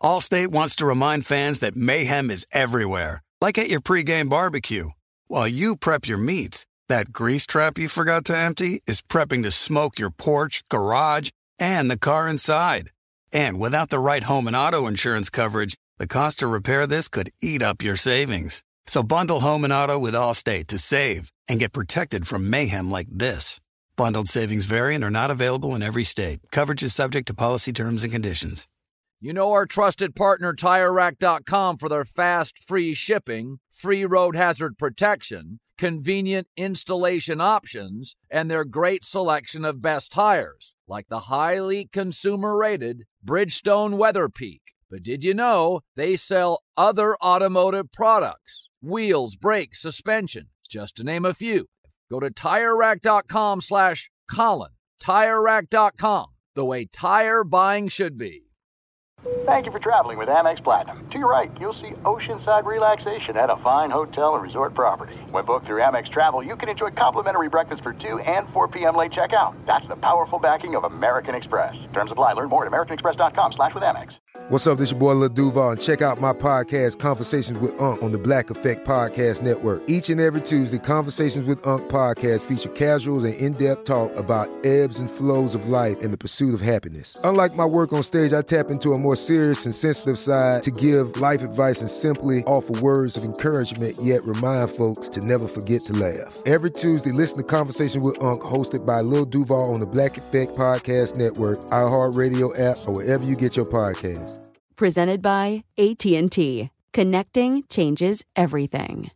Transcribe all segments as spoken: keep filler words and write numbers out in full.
Allstate wants to remind fans that mayhem is everywhere, like at your pregame barbecue. While you prep your meats, that grease trap you forgot to empty is prepping to smoke your porch, garage, and the car inside. And without the right home and auto insurance coverage, the cost to repair this could eat up your savings. So bundle home and auto with Allstate to save and get protected from mayhem like this. Bundled savings vary and are not available in every state. Coverage is subject to policy terms and conditions. You know our trusted partner Tire Rack dot com for their fast, free shipping, free road hazard protection, convenient installation options, and their great selection of best tires, like the highly consumer-rated Bridgestone Weather Peak. But did you know they sell other automotive products? Wheels, brakes, suspension, just to name a few. Go to Tire Rack dot com slash Colin. Tire Rack dot com, the way tire buying should be. Thank you for traveling with Amex Platinum. To your right, you'll see oceanside relaxation at a fine hotel and resort property. When booked through Amex Travel, you can enjoy complimentary breakfast for two and four p.m. late checkout. That's the powerful backing of American Express. Terms apply. Learn more at americanexpress.com slash with Amex. What's up? This your boy Lil Duval, and check out my podcast, Conversations with Unc, on the Black Effect Podcast Network. Each and every Tuesday, Conversations with Unc podcast feature casuals and in-depth talk about ebbs and flows of life and the pursuit of happiness. Unlike my work on stage, I tap into a more serious and sensitive side to give life advice and simply offer words of encouragement, yet remind folks to never forget to laugh. Every Tuesday, listen to Conversations with Unc, hosted by Lil Duval on the Black Effect Podcast Network, iHeartRadio app, or wherever you get your podcasts. Presented by A T and T. Connecting changes everything.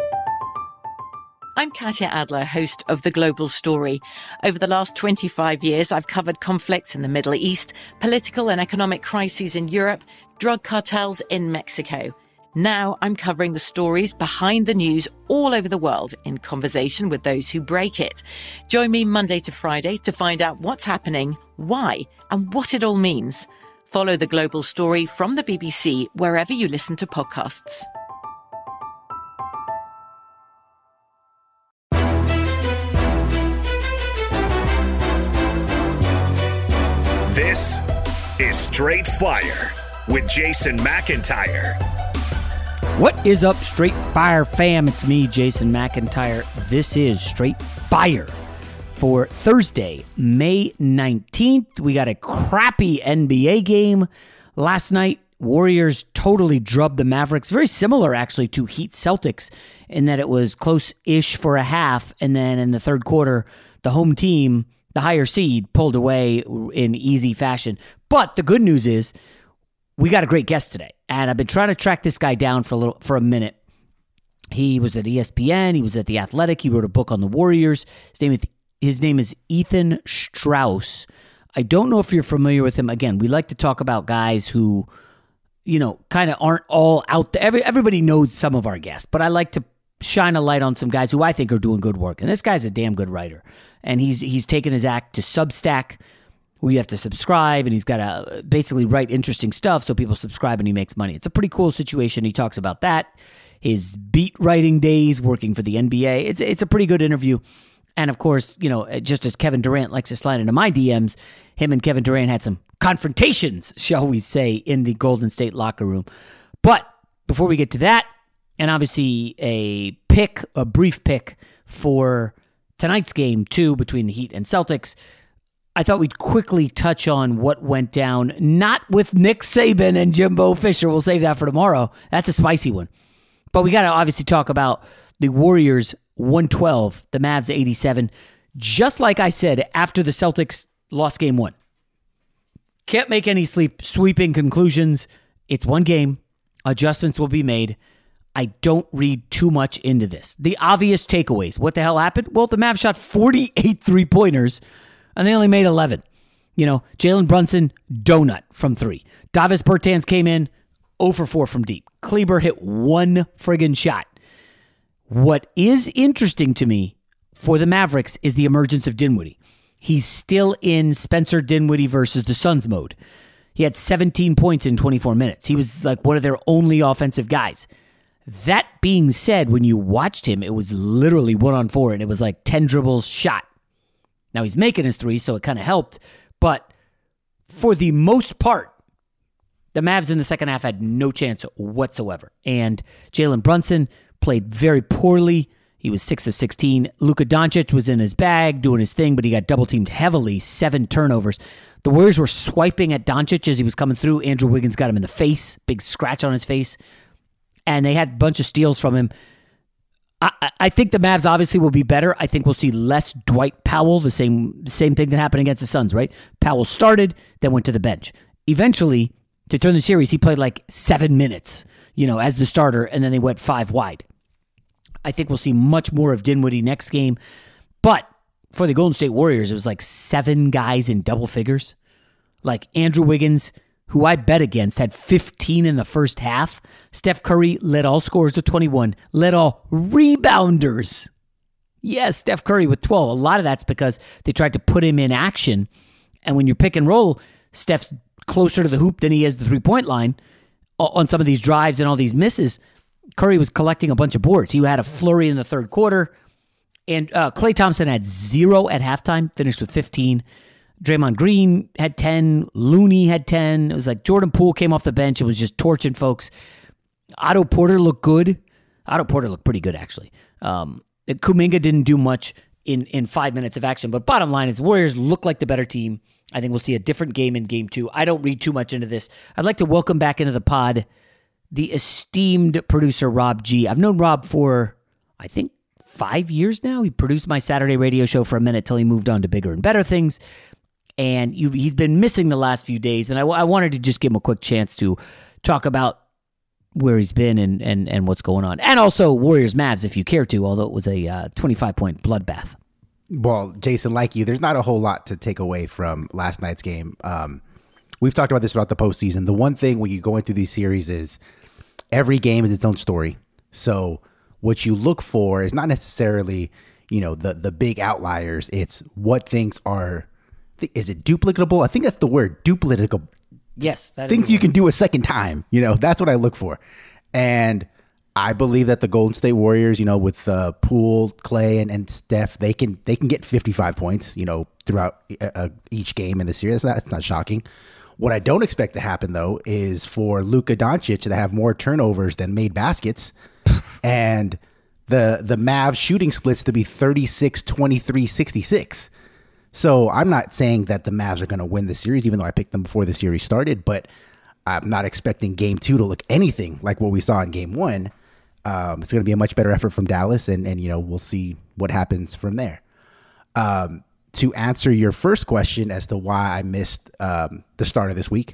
I'm Katya Adler, host of The Global Story. Over the last twenty-five years, I've covered conflicts in the Middle East, political and economic crises in Europe, drug cartels in Mexico. Now I'm covering the stories behind the news all over the world in conversation with those who break it. Join me Monday to Friday to find out what's happening, why, and what it all means. Follow The Global Story from the B B C wherever you listen to podcasts. This is Straight Fire with Jason McIntyre. What is up, Straight Fire fam? It's me, Jason McIntyre. This is Straight Fire for Thursday, May nineteenth. We got a crappy N B A game last night. Warriors totally drubbed the Mavericks. Very similar, actually, to Heat Celtics in that it was close-ish for a half, and then in the third quarter, the home team, the higher seed, pulled away in easy fashion. But the good news is we got a great guest today, and I've been trying to track this guy down for a little for a minute. He was at E S P N. He was at The Athletic. He wrote a book on the Warriors. His name is, his name is Ethan Strauss. I don't know if you're familiar with him. Again, we like to talk about guys who, you know, kind of aren't all out there. Every, everybody knows some of our guests, but I like to shine a light on some guys who I think are doing good work. And this guy's a damn good writer. And he's he's taken his act to Substack, where you have to subscribe, and he's got to basically write interesting stuff so people subscribe and he makes money. It's a pretty cool situation. He talks about that, his beat writing days working for the N B A. It's it's a pretty good interview. And of course, you know, just as Kevin Durant likes to slide into my D Ms, him and Kevin Durant had some confrontations, shall we say, in the Golden State locker room. But before we get to that, and obviously a pick, a brief pick for tonight's game, too, between the Heat and Celtics, I thought we'd quickly touch on what went down, not with Nick Saban and Jimbo Fisher. We'll save that for tomorrow. That's a spicy one. But we got to obviously talk about the Warriors one twelve, the Mavs eighty-seven. Just like I said, after the Celtics lost game one. Can't make any sleep sweeping conclusions. It's one game. Adjustments will be made. I don't read too much into this. The obvious takeaways. What the hell happened? Well, the Mavs shot forty-eight three-pointers, and they only made eleven. You know, Jalen Brunson, donut from three. Davis Bertans came in zero for four from deep. Kleber hit one friggin' shot. What is interesting to me for the Mavericks is the emergence of Dinwiddie. He's still in Spencer Dinwiddie versus the Suns mode. He had seventeen points in twenty-four minutes. He was like one of their only offensive guys. That being said, when you watched him, it was literally one on four, and it was like ten dribbles shot. Now he's making his three, so it kind of helped. But for the most part, The Mavs in the second half had no chance whatsoever. And Jalen Brunson played very poorly. He was six of sixteen. Luka Doncic was in his bag doing his thing, but he got double-teamed heavily, seven turnovers. The Warriors were swiping at Doncic as he was coming through. Andrew Wiggins got him in the face, big scratch on his face. And they had a bunch of steals from him. I, I think the Mavs obviously will be better. I think we'll see less Dwight Powell, the same same thing that happened against the Suns, right? Powell started, then went to the bench. Eventually, to turn the series, he played like seven minutes, you know, as the starter, and then they went five wide. I think we'll see much more of Dinwiddie next game. But for the Golden State Warriors, it was like seven guys in double figures. Like Andrew Wiggins, who I bet against, had fifteen in the first half. Steph Curry led all scorers with twenty-one, led all rebounders. Yes, Steph Curry with twelve. A lot of that's because they tried to put him in action. And when you pick and roll, Steph's closer to the hoop than he is the three-point line on some of these drives and all these misses. Curry was collecting a bunch of boards. He had a flurry in the third quarter. And uh, Klay Thompson had zero at halftime, finished with fifteen. Draymond Green had ten. Looney had ten. It was like Jordan Poole came off the bench and was just torching folks. Otto Porter looked good. Otto Porter looked pretty good, actually. Um, Kuminga didn't do much in, in five minutes of action. But bottom line is the Warriors look like the better team. I think we'll see a different game in game two. I don't read too much into this. I'd like to welcome back into the pod the esteemed producer, Rob G. I've known Rob for, I think, five years now. He produced my Saturday radio show for a minute till he moved on to bigger and better things. And you, he's been missing the last few days. And I, I wanted to just give him a quick chance to talk about where he's been and, and, and what's going on. And also Warriors Mavs, if you care to, although it was a uh, twenty-five point bloodbath. Well, Jason, like you, there's not a whole lot to take away from last night's game. Um, we've talked about this throughout the postseason. The one thing when you're going through these series is every game is its own story. So what you look for is not necessarily, you know, the the big outliers. It's what things are. Is it duplicatable? I think that's the word, duplicatable. Yes. That things is you can do a second time. You know, that's what I look for. And I believe that the Golden State Warriors, you know, with uh, Poole, Klay, and, and Steph, they can they can get fifty-five points, you know, throughout uh, each game in the series. That's not, that's not shocking. What I don't expect to happen, though, is for Luka Doncic to have more turnovers than made baskets and the the Mavs shooting splits to be thirty-six, twenty-three, sixty-six. So I'm not saying that the Mavs are going to win the series, even though I picked them before the series started, but I'm not expecting game two to look anything like what we saw in game one. Um, it's going to be a much better effort from Dallas, and, and you know, we'll see what happens from there. Um, to answer your first question as to why I missed um, the start of this week,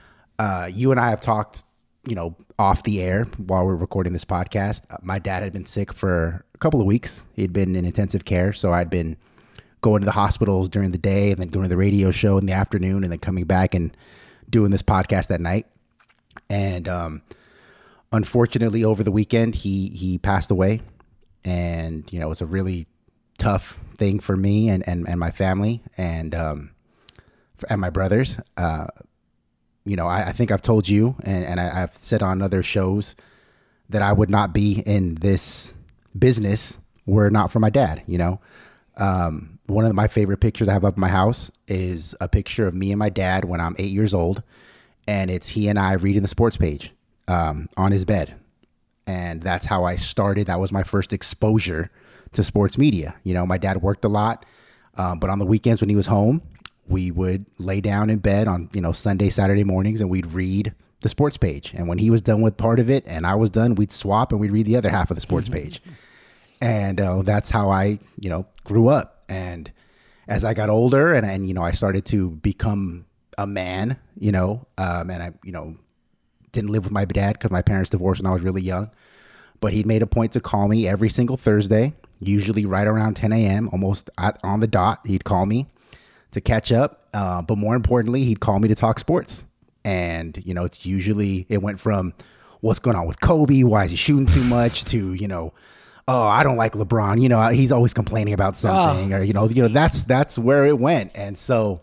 uh, you and I have talked, you know, off the air while we're recording this podcast. Uh, my dad had been sick for a couple of weeks. He'd been in intensive care, so I'd been going to the hospitals during the day and then going to the radio show in the afternoon and then coming back and doing this podcast at night. And um, unfortunately, over the weekend, he he passed away. And, you know, it was a really tough thing for me and, and, and my family and um, and my brothers. Uh, you know, I, I think I've told you and, and I, I've said on other shows that I would not be in this business were it not for my dad, you know. Um, one of my favorite pictures I have up in my house is a picture of me and my dad when I'm eight years old. And it's he and I reading the sports page um, on his bed. And that's how I started. That was my first exposure to sports media. You know, my dad worked a lot, um, but on the weekends when he was home, we would lay down in bed on, you know, Sunday, Saturday mornings, and we'd read the sports page. And when he was done with part of it and I was done, we'd swap and we'd read the other half of the sports page. And uh, that's how I, you know, grew up. And as I got older and, and, you know, I started to become a man, you know, um, and I, you know, didn't live with my dad because my parents divorced when I was really young, but he'd made a point to call me every single Thursday, usually right around ten a.m., almost at, on the dot. He'd call me to catch up. Uh, but more importantly, he'd call me to talk sports. And, you know, it's usually, it went from what's going on with Kobe, why is he shooting too much, to, you know, oh, I don't like LeBron. You know, he's always complaining about something, oh. or, you know, you know, that's, that's where it went. And so,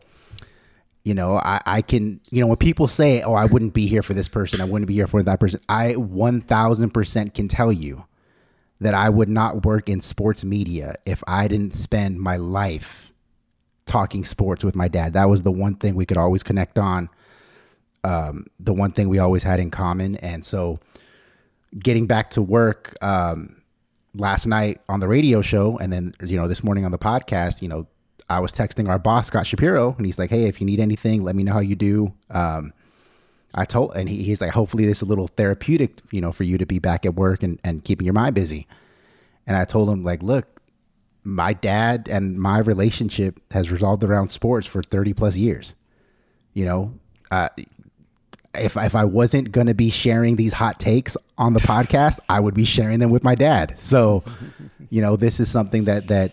you know, I, I can, you know, when people say, oh, I wouldn't be here for this person, I wouldn't be here for that person, I one thousand percent can tell you that I would not work in sports media if I didn't spend my life talking sports with my dad. That was the one thing we could always connect on. um, the one thing we always had in common. And so getting back to work um, last night on the radio show, and then, you know, this morning on the podcast, you know, I was texting our boss, Scott Shapiro, and he's like, hey, if you need anything, let me know how you do. Um, I told, and he, he's like, hopefully this is a little therapeutic, you know, for you to be back at work and, and keeping your mind busy. And I told him, like, look, my dad and my relationship has resolved around sports for thirty plus years. You know, uh, if, if I wasn't going to be sharing these hot takes on the podcast, I would be sharing them with my dad. So, you know, this is something that, that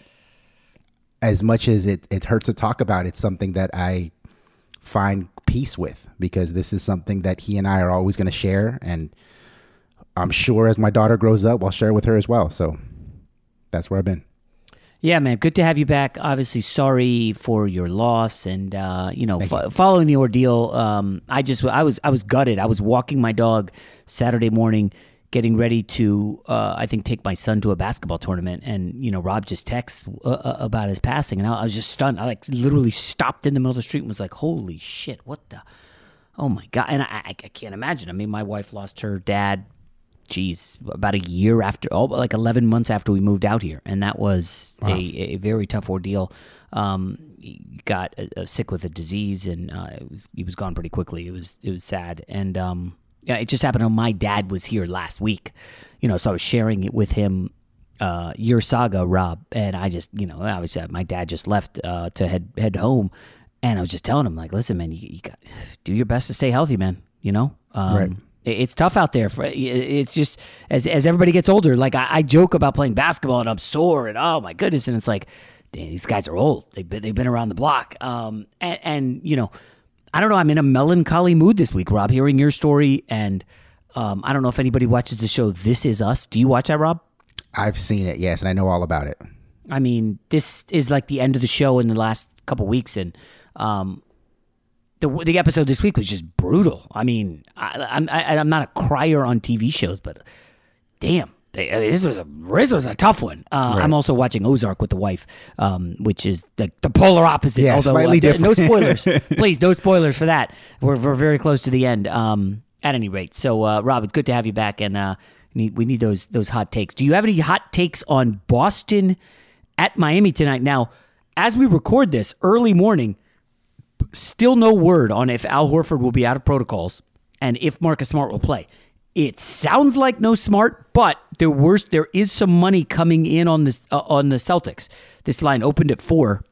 as much as it, it hurts to talk about, it's something that I find peace with, because this is something that he and I are always going to share. And I'm sure as my daughter grows up, I'll share with her as well. So that's where I've been. Yeah, man. Good to have you back. Obviously, sorry for your loss, and uh, you know, fo- you. following the ordeal. Um, I just, I was, I was gutted. I was walking my dog Saturday morning, getting ready to, uh, I think, take my son to a basketball tournament, and you know, Rob just texts uh, about his passing, and I, I was just stunned. I like literally stopped in the middle of the street and was like, "Holy shit! What the? Oh my god!" And I, I, I can't imagine. I mean, my wife lost her dad. Geez, about a year after, oh, like eleven months after we moved out here. And that was wow. a, a very tough ordeal. Um, he got uh, sick with a disease, and uh, it was, he was gone pretty quickly. It was, it was sad. And um, yeah, it just happened when my dad was here last week, you know, so I was sharing it with him, uh, your saga, Rob. And I just, you know, I was, uh, my dad just left uh, to head, head home. And I was just telling him, like, listen, man, you, you got do your best to stay healthy, man, you know? Um, right. It's tough out there. For it's just as as everybody gets older. Like I, I joke about playing basketball and I'm sore and oh my goodness, and it's like, damn, these guys are old. They've been they've been around the block. Um, and, and you know, I don't know. I'm in a melancholy mood this week, Rob. Hearing your story, and um, I don't know if anybody watches the show This Is Us. Do you watch that, Rob? I've seen it, yes, and I know all about it. I mean, this is like the end of the show in the last couple weeks, and um. The, the episode this week was just brutal. I mean, I, I'm I, I'm not a crier on T V shows, but damn, they, this was a this was a tough one. Uh, right. I'm also watching Ozark with the wife, um, which is the, the polar opposite. Yeah, although, slightly uh, different. No spoilers, please. No spoilers for that. We're we're very close to the end. Um, at any rate, so uh, Rob, it's good to have you back, and uh, we need we need those those hot takes. Do you have any hot takes on Boston at Miami tonight? Now, as we record this early morning. Still no word on if Al Horford will be out of protocols and if Marcus Smart will play. It sounds like no Smart, but there were there is some money coming in on this uh, on the Celtics. This line opened at four.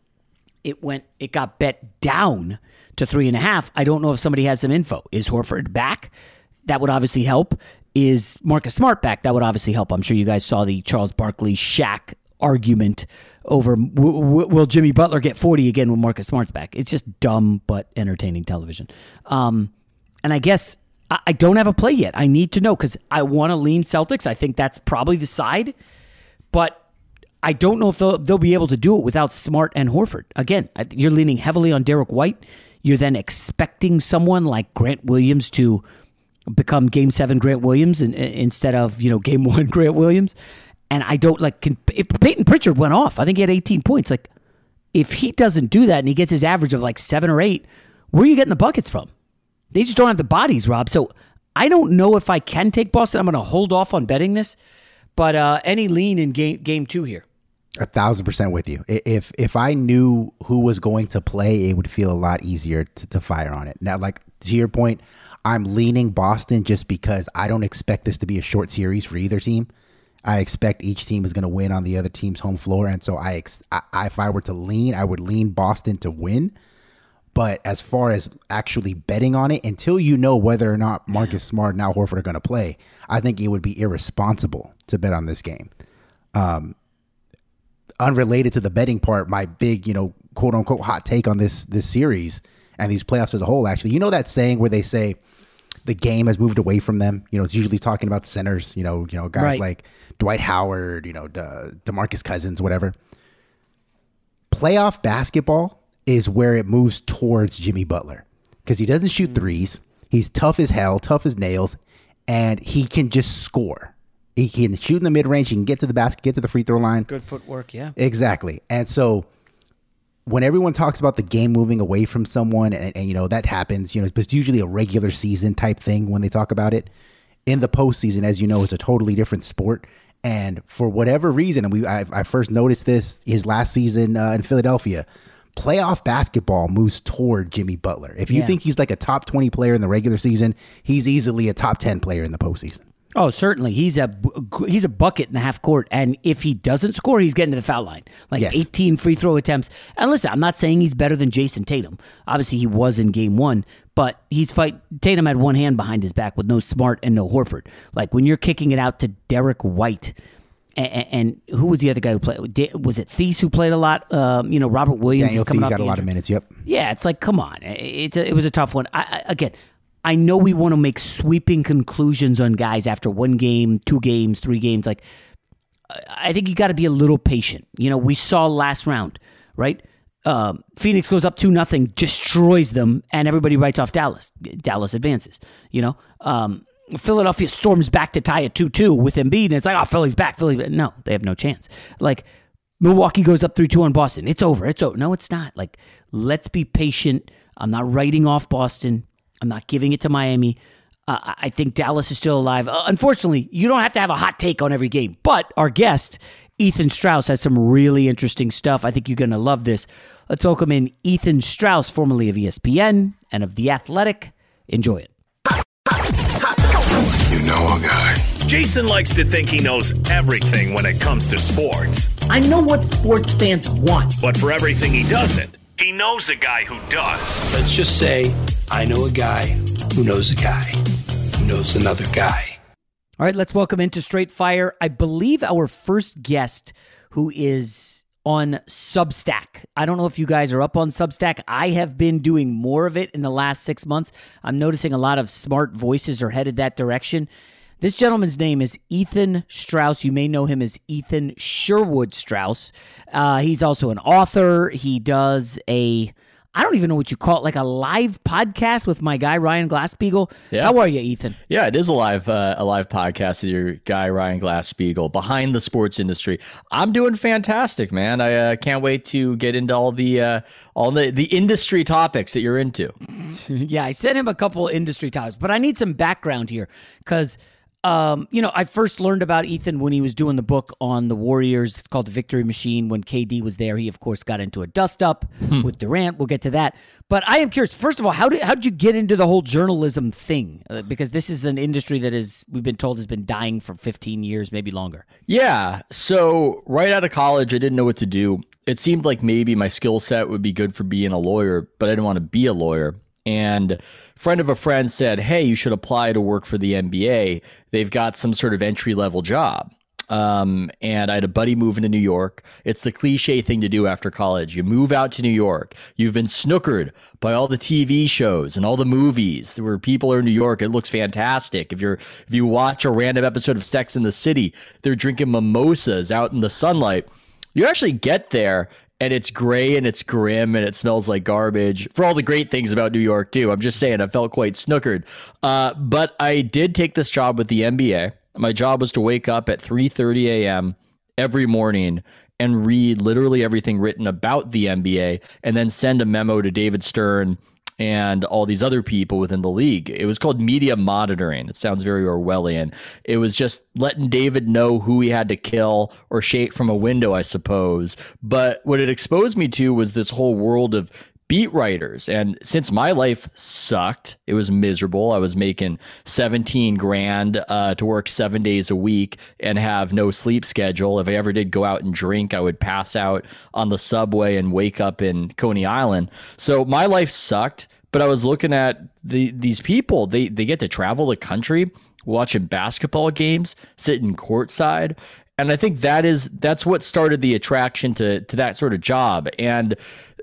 It went. It got bet down to three and a half. I don't know if somebody has some info. Is Horford back? That would obviously help. Is Marcus Smart back? That would obviously help. I'm sure you guys saw the Charles Barkley Shaq argument over w- w- will Jimmy Butler get forty again when Marcus Smart's back. It's just dumb but entertaining television. Um, and I guess I, I don't have a play yet. I need to know because I want to lean Celtics. I think that's probably the side, but I don't know if they'll, they'll be able to do it without Smart and Horford. Again, you're leaning heavily on Derek White. You're then expecting someone like Grant Williams to become Game Seven Grant Williams in, instead of you know Game One Grant Williams. And I don't like, can, if Peyton Pritchard went off, I think he had eighteen points. Like, if he doesn't do that and he gets his average of like seven or eight, where are you getting the buckets from? They just don't have the bodies, Rob. So I don't know if I can take Boston. I'm going to hold off on betting this. But uh, any lean in game game two here? A thousand percent with you. If if I knew who was going to play, it would feel a lot easier to, to fire on it. Now, like to your point, I'm leaning Boston just because I don't expect this to be a short series for either team. I expect each team is going to win on the other team's home floor. And so I, ex- I, if I were to lean, I would lean Boston to win. But as far as actually betting on it, until you know whether or not Marcus Smart and Al Horford are going to play, I think it would be irresponsible to bet on this game. Um, unrelated to the betting part, my big, you know, quote unquote hot take on this, this series and these playoffs as a whole, actually, you know, that saying where they say, the game has moved away from them. You know, it's usually talking about centers, you know, you know, guys right. like Dwight Howard, you know, De- DeMarcus Cousins, whatever. Playoff basketball is where it moves towards Jimmy Butler because he doesn't shoot threes. He's tough as hell, tough as nails, and he can just score. He can shoot in the mid-range. He can get to the basket, get to the free throw line. Good footwork, yeah. Exactly. And so when everyone talks about the game moving away from someone, and, and you know that happens, you know, it's usually a regular season type thing when they talk about it. In the postseason, as you know, it's a totally different sport. And for whatever reason, and we I, I first noticed this his last season uh, in Philadelphia, playoff basketball moves toward Jimmy Butler. If you Yeah. think he's like a top twenty player in the regular season, he's easily a top ten player in the postseason. Oh, certainly. He's a he's a bucket in the half court, and if he doesn't score, he's getting to the foul line. Like Yes. eighteen free throw attempts. And listen, I'm not saying he's better than Jason Tatum. Obviously, he was in game one, but he's fight. Tatum had one hand behind his back with no Smart and no Horford. Like when you're kicking it out to Derek White, and, and who was the other guy who played? Was it Thies who played a lot? Um, you know, Robert Williams Daniel is coming Thies off got the a lot of injury. minutes. Yep. Yeah, it's like, come on. It's a, it was a tough one. I, I, again, I know we want to make sweeping conclusions on guys after one game, two games, three games. Like, I think you got to be a little patient. You know, we saw last round, right? Um, Phoenix goes up two nothing, destroys them, and everybody writes off Dallas. Dallas advances. You know, um, Philadelphia storms back to tie it two two with Embiid, and it's like, oh, Philly's back. Philly's back. No, they have no chance. Like, Milwaukee goes up three two on Boston. It's over. It's over. No, it's not. Like, let's be patient. I'm not writing off Boston. I'm not giving it to Miami. Uh, I think Dallas is still alive. Uh, unfortunately, you don't have to have a hot take on every game. But our guest, Ethan Strauss, has some really interesting stuff. I think you're going to love this. Let's welcome in Ethan Strauss, formerly of E S P N and of The Athletic. Enjoy it. You know a guy. Jason likes to think he knows everything when it comes to sports. I know what sports fans want. But for everything he doesn't, he knows a guy who does. Let's just say I know a guy who knows a guy who knows another guy. All right, let's welcome into Straight Fire, I believe, our first guest who is on Substack. I don't know if you guys are up on Substack. I have been doing more of it in the last six months. I'm noticing a lot of smart voices are headed that direction. This gentleman's name is Ethan Strauss. You may know him as Ethan Sherwood Strauss. Uh, he's also an author. He does a, I don't even know what you call it, like a live podcast with my guy, Ryan Glasspiegel. Yeah. How are you, Ethan? Yeah, it is a live uh, a live podcast with your guy, Ryan Glasspiegel, behind the sports industry. I'm doing fantastic, man. I uh, can't wait to get into all the uh, all the, the industry topics that you're into. Yeah, I sent him a couple industry topics, but I need some background here because Um, you know, I first learned about Ethan when he was doing the book on the Warriors. It's called The Victory Machine. When K D was there, he, of course, got into a dust-up hmm. with Durant. We'll get to that. But I am curious, first of all, how did, how did you get into the whole journalism thing? Uh, because this is an industry that is, we've been told, has been dying for fifteen years, maybe longer. Yeah. So right out of college, I didn't know what to do. It seemed like maybe my skill set would be good for being a lawyer, but I didn't want to be a lawyer. And a friend of a friend said, hey, you should apply to work for the N B A. They've got some sort of entry-level job. Um, and I had a buddy moving to New York. It's the cliche thing to do after college. You move out to New York. You've been snookered by all the T V shows and all the movies where people are in New York. It looks fantastic. If you're if you watch a random episode of Sex and the City, they're drinking mimosas out in the sunlight. You actually get there, and it's gray and it's grim and it smells like garbage, for all the great things about New York, too. I'm just saying, I felt quite snookered. Uh, but I did take this job with the N B A. My job was to wake up at three thirty a.m. every morning and read literally everything written about the N B A and then send a memo to David Stern and all these other people within the league. It was called media monitoring. It sounds very Orwellian. It was just letting David know who he had to kill or shake from a window, I suppose. But what it exposed me to was this whole world of beat writers. And since my life sucked, it was miserable. I was making seventeen grand uh, to work seven days a week and have no sleep schedule. If I ever did go out and drink, I would pass out on the subway and wake up in Coney Island. So my life sucked, but I was looking at the these people. They, they get to travel the country, watching basketball games, sitting courtside. And I think that is that's what started the attraction to to that sort of job. And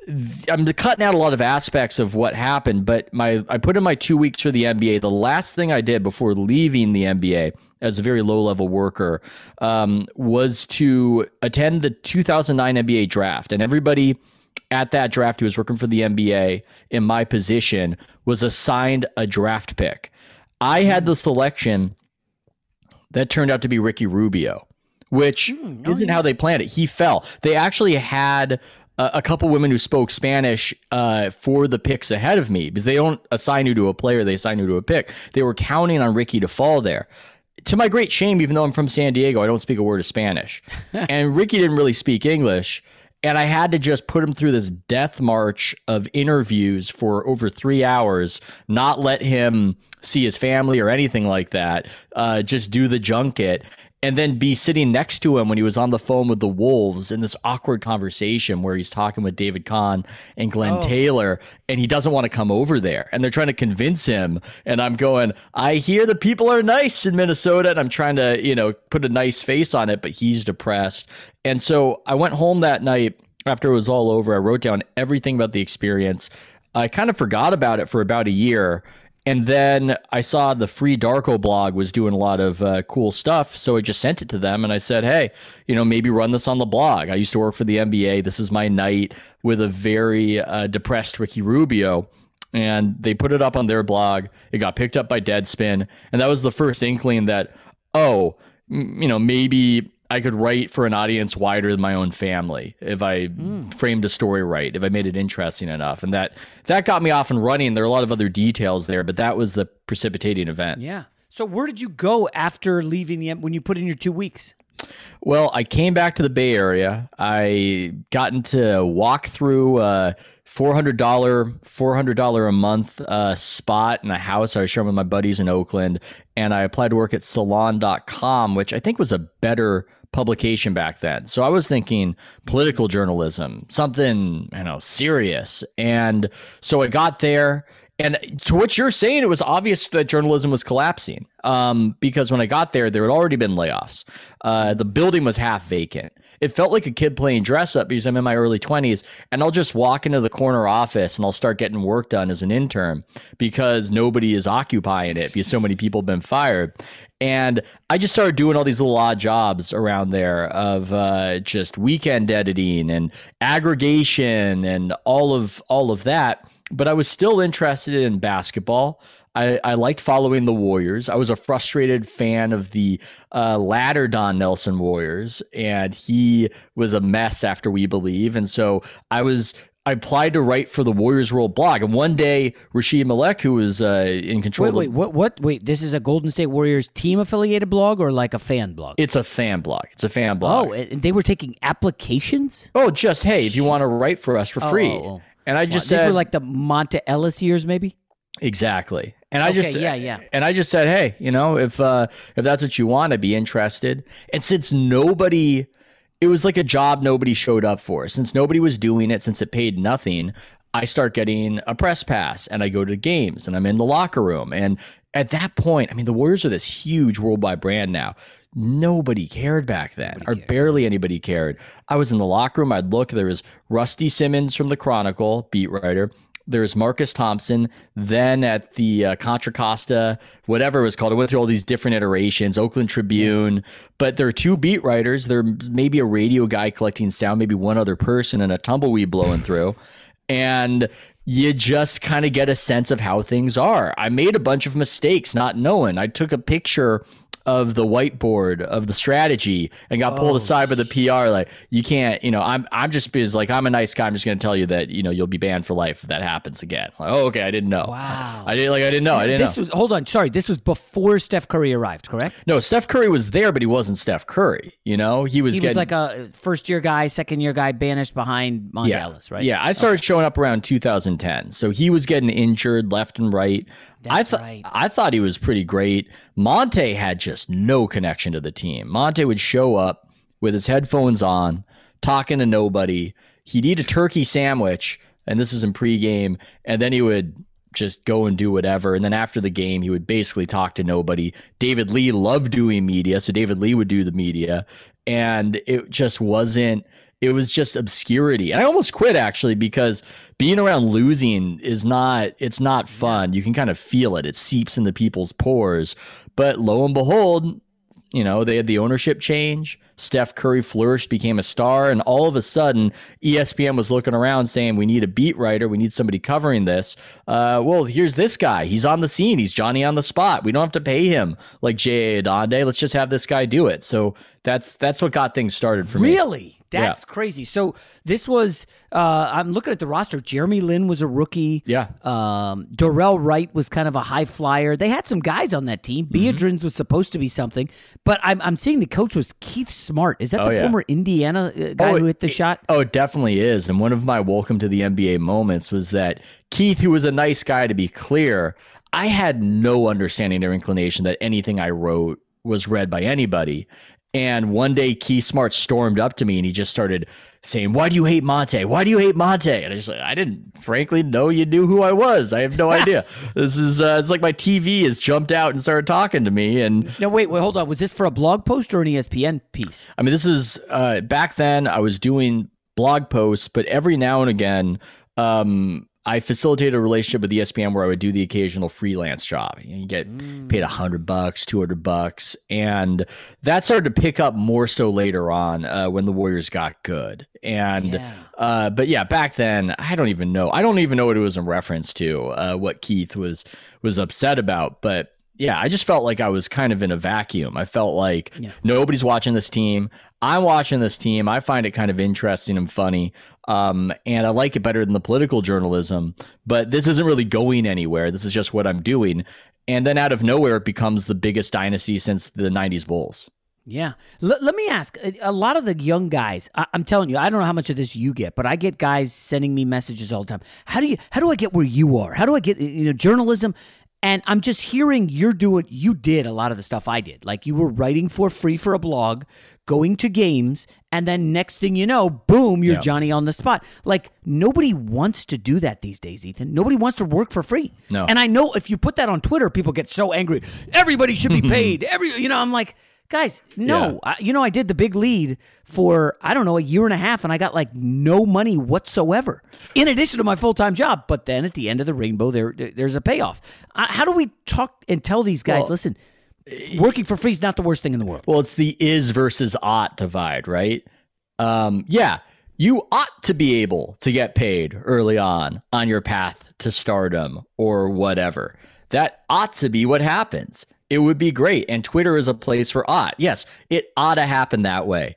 I'm cutting out a lot of aspects of what happened, but my I put in my two weeks for the N B A. The last thing I did before leaving the N B A as a very low-level worker um, was to attend the two thousand nine N B A draft. And everybody at that draft who was working for the N B A in my position was assigned a draft pick. I had the selection that turned out to be Ricky Rubio, which mm, no, isn't yeah. how they planned it. He fell. They actually had a, a couple women who spoke Spanish uh, for the picks ahead of me, because they don't assign you to a player, they assign you to a pick. They were counting on Ricky to fall there. To my great shame, even though I'm from San Diego, I don't speak a word of Spanish. And Ricky didn't really speak English. And I had to just put him through this death march of interviews for over three hours, not let him see his family or anything like that, uh, just do the junket, and then be sitting next to him when he was on the phone with the Wolves in this awkward conversation where he's talking with David Kahn and Glenn oh. Taylor, and he doesn't want to come over there. And they're trying to convince him. And I'm going, I hear the people are nice in Minnesota, and I'm trying to, you know, put a nice face on it, but he's depressed. And so I went home that night after it was all over. I wrote down everything about the experience. I kind of forgot about it for about a year. And then I saw the Free Darko blog was doing a lot of uh, cool stuff. So I just sent it to them and I said, hey, you know, maybe run this on the blog. I used to work for the N B A. This is my night with a very uh, depressed Ricky Rubio. And they put it up on their blog. It got picked up by Deadspin. And that was the first inkling that, oh, m- you know, maybe I could write for an audience wider than my own family if I mm. framed a story right, if I made it interesting enough. And that that got me off and running. There are a lot of other details there, but that was the precipitating event. Yeah. So where did you go after leaving the when you put in your two weeks? Well, I came back to the Bay Area. I got into walk through uh four hundred dollars four hundred dollars a month uh, spot in a house I was sharing with my buddies in Oakland. And I applied to work at salon dot com, which I think was a better publication back then. So I was thinking political journalism, something, you know, serious. And so I got there. And to what you're saying, it was obvious that journalism was collapsing um, because when I got there, there had already been layoffs. Uh, the building was half vacant. It felt like a kid playing dress up because I'm in my early twenties, and I'll just walk into the corner office and I'll start getting work done as an intern because nobody is occupying it because so many people have been fired. And I just started doing all these little odd jobs around there of uh, just weekend editing and aggregation and all of all of that. But I was still interested in basketball. I, I liked following the Warriors. I was a frustrated fan of the uh, latter Don Nelson Warriors, and he was a mess after We Believe. And so I was I applied to write for the Warriors World blog. And one day, Rasheed Malek, who was uh, in control wait, of wait, what, what? Wait, this is a Golden State Warriors team-affiliated blog or like a fan blog? It's a fan blog. It's a fan blog. Oh, and they were taking applications? Oh, just, hey, if you want to write for us for oh, free. Oh, oh. And I just wow, said, these were like the Monta Ellis years, maybe. Exactly. And I okay, just, yeah, yeah. And I just said, hey, you know, if uh, if that's what you want, I'd be interested. And since nobody, it was like a job nobody showed up for. Since nobody was doing it, since it paid nothing, I start getting a press pass, and I go to games, and I'm in the locker room. And at that point, I mean, the Warriors are this huge worldwide brand now. Nobody cared back then, nobody or cared. Barely anybody cared. I was in the locker room. I'd look. There was Rusty Simmons from the Chronicle, beat writer. There's Marcus Thompson. Then at the uh, Contra Costa, whatever it was called, I went through all these different iterations, Oakland Tribune. But there are two beat writers. There may be a radio guy collecting sound, maybe one other person, and a tumbleweed blowing through. And you just kind of get a sense of how things are. I made a bunch of mistakes not knowing. I took a picture of the whiteboard of the strategy and got pulled oh, aside by the P R. Like, you can't, you know, I'm, I'm just because like, I'm a nice guy. I'm just going to tell you that, you know, you'll be banned for life if that happens again. Like, oh, okay. I didn't know. Wow. I didn't like, I didn't know. I didn't this know. was, hold on. Sorry. This was before Steph Curry arrived, correct? No, Steph Curry was there, but he wasn't Steph Curry. You know, he was, he getting, was like a first year guy, second year guy banished behind Monta yeah, Ellis, right? Yeah. I started okay. showing up around two thousand ten. So he was getting injured left and right. That's I thought right. I thought he was pretty great. Monte had just no connection to the team. Monte would show up with his headphones on, talking to nobody. He'd eat a turkey sandwich, and this was in pregame, and then he would just go and do whatever. And then after the game, he would basically talk to nobody. David Lee loved doing media, so David Lee would do the media, and it just wasn't. It was just obscurity. And I almost quit, actually, because being around losing is not, it's not fun. You can kind of feel it. It seeps into people's pores. But lo and behold, you know, they had the ownership change. Steph Curry flourished, became a star, and all of a sudden, E S P N was looking around saying, we need a beat writer, we need somebody covering this. Uh, well, here's this guy. He's on the scene. He's Johnny on the spot. We don't have to pay him like J A. Adonde. Let's just have this guy do it. So that's that's what got things started for really? me. Really? That's yeah. crazy. So this was, uh, I'm looking at the roster. Jeremy Lin was a rookie. Yeah. Um, Darrell Wright was kind of a high flyer. They had some guys on that team. Mm-hmm. Biedrins was supposed to be something. But I'm I'm seeing the coach was Keith Smart. Is that oh, the yeah. former Indiana guy oh, who hit the it, shot? Oh, it definitely is. And one of my welcome to the N B A moments was that Keith, who was a nice guy to be clear, I had no understanding or inclination that anything I wrote was read by anybody. And one day Keith Smart stormed up to me and he just started saying, why do you hate Monte? Why do you hate Monte? And I just like, I didn't frankly know you knew who I was. I have no idea. This is, uh, it's like my T V has jumped out and started talking to me. And no, wait, wait, hold on. Was this for a blog post or an E S P N piece? I mean, this is, uh, back then I was doing blog posts, but every now and again, um, I facilitated a relationship with E S P N where I would do the occasional freelance job. You get paid a hundred bucks, two hundred bucks, and that started to pick up more so later on uh, when the Warriors got good. And yeah. Uh, but yeah, back then I don't even know. I don't even know what it was in reference to, uh, what Keith was was upset about, but. Yeah, I just felt like I was kind of in a vacuum. I felt like yeah. nobody's watching this team. I'm watching this team. I find it kind of interesting and funny. Um, and I like it better than the political journalism. But this isn't really going anywhere. This is just what I'm doing. And then out of nowhere, it becomes the biggest dynasty since the nineties Bulls. Yeah. L- let me ask, a lot of the young guys, I- I'm telling you, I don't know how much of this you get, but I get guys sending me messages all the time. How do you? How do I get where you are? How do I get, you know, journalism? And I'm just hearing you're doing, you did a lot of the stuff I did. Like you were writing for free for a blog, going to games, and then next thing you know, boom, you're yeah. Johnny on the spot. Like nobody wants to do that these days, Ethan. Nobody wants to work for free. No. And I know if you put that on Twitter, people get so angry. Everybody should be paid. Every, you know, I'm like, guys, no. Yeah. I, you know, I did the big lead for, I don't know, a year and a half, and I got like no money whatsoever, in addition to my full-time job. But then at the end of the rainbow, there there's a payoff. Uh, how do we talk and tell these guys, well, listen, working for free is not the worst thing in the world? Well, it's the is versus ought divide, right? Um, yeah, you ought to be able to get paid early on on your path to stardom or whatever. That ought to be what happens. It would be great. And Twitter is a place for ought. Yes, it ought to happen that way.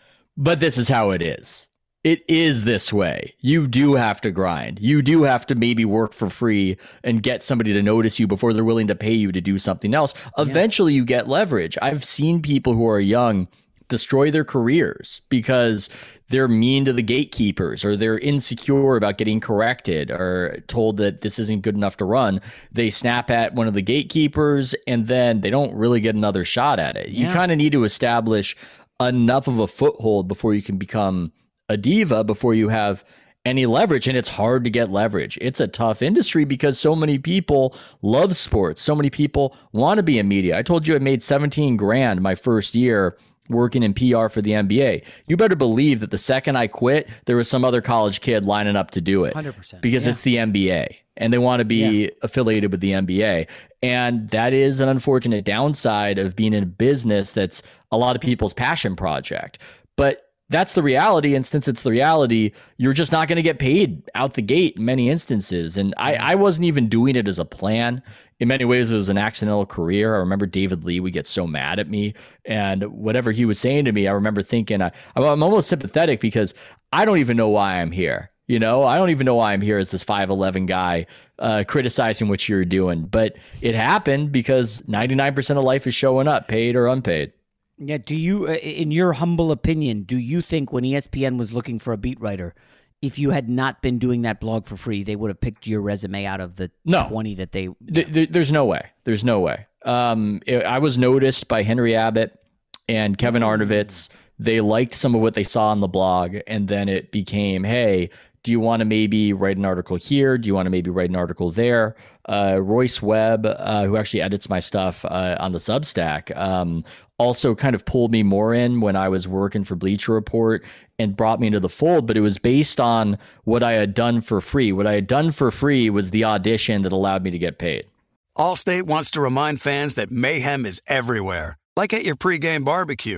But this is how it is. It is this way. You do have to grind. You do have to maybe work for free and get somebody to notice you before they're willing to pay you to do something else. Eventually, yeah. you get leverage. I've seen people who are young destroy their careers because they're mean to the gatekeepers or they're insecure about getting corrected or told that this isn't good enough to run. They snap at one of the gatekeepers and then they don't really get another shot at it. Yeah. You kind of need to establish enough of a foothold before you can become a diva, before you have any leverage. And it's hard to get leverage. It's a tough industry because so many people love sports. So many people want to be in media. I told you I made seventeen grand my first year working in P R for the N B A. You better believe that the second I quit, there was some other college kid lining up to do it. one hundred percent. Because yeah. it's the N B A and they want to be yeah. affiliated with the N B A. And that is an unfortunate downside of being in a business that's a lot of people's passion project. But that's the reality. And since it's the reality, you're just not going to get paid out the gate in many instances. And I, I wasn't even doing it as a plan. In many ways, it was an accidental career. I remember David Lee would get so mad at me. And whatever he was saying to me, I remember thinking, I, I'm almost sympathetic because I don't even know why I'm here. You know, I don't even know why I'm here as this five eleven guy uh, criticizing what you're doing. But it happened because ninety-nine percent of life is showing up, paid or unpaid. Yeah. Do you, in your humble opinion, do you think when E S P N was looking for a beat writer, if you had not been doing that blog for free, they would have picked your resume out of the no. twenty that they... Th- th- there's no way. There's no way. Um, it, I was noticed by Henry Abbott and Kevin Arnovitz. They liked some of what they saw on the blog, and then it became, hey, do you want to maybe write an article here? Do you want to maybe write an article there? Uh, Royce Webb, uh, who actually edits my stuff uh, on the Substack, um, also kind of pulled me more in when I was working for Bleacher Report and brought me into the fold. But it was based on what I had done for free. What I had done for free was the audition that allowed me to get paid. Allstate wants to remind fans that mayhem is everywhere, like at your pregame barbecue.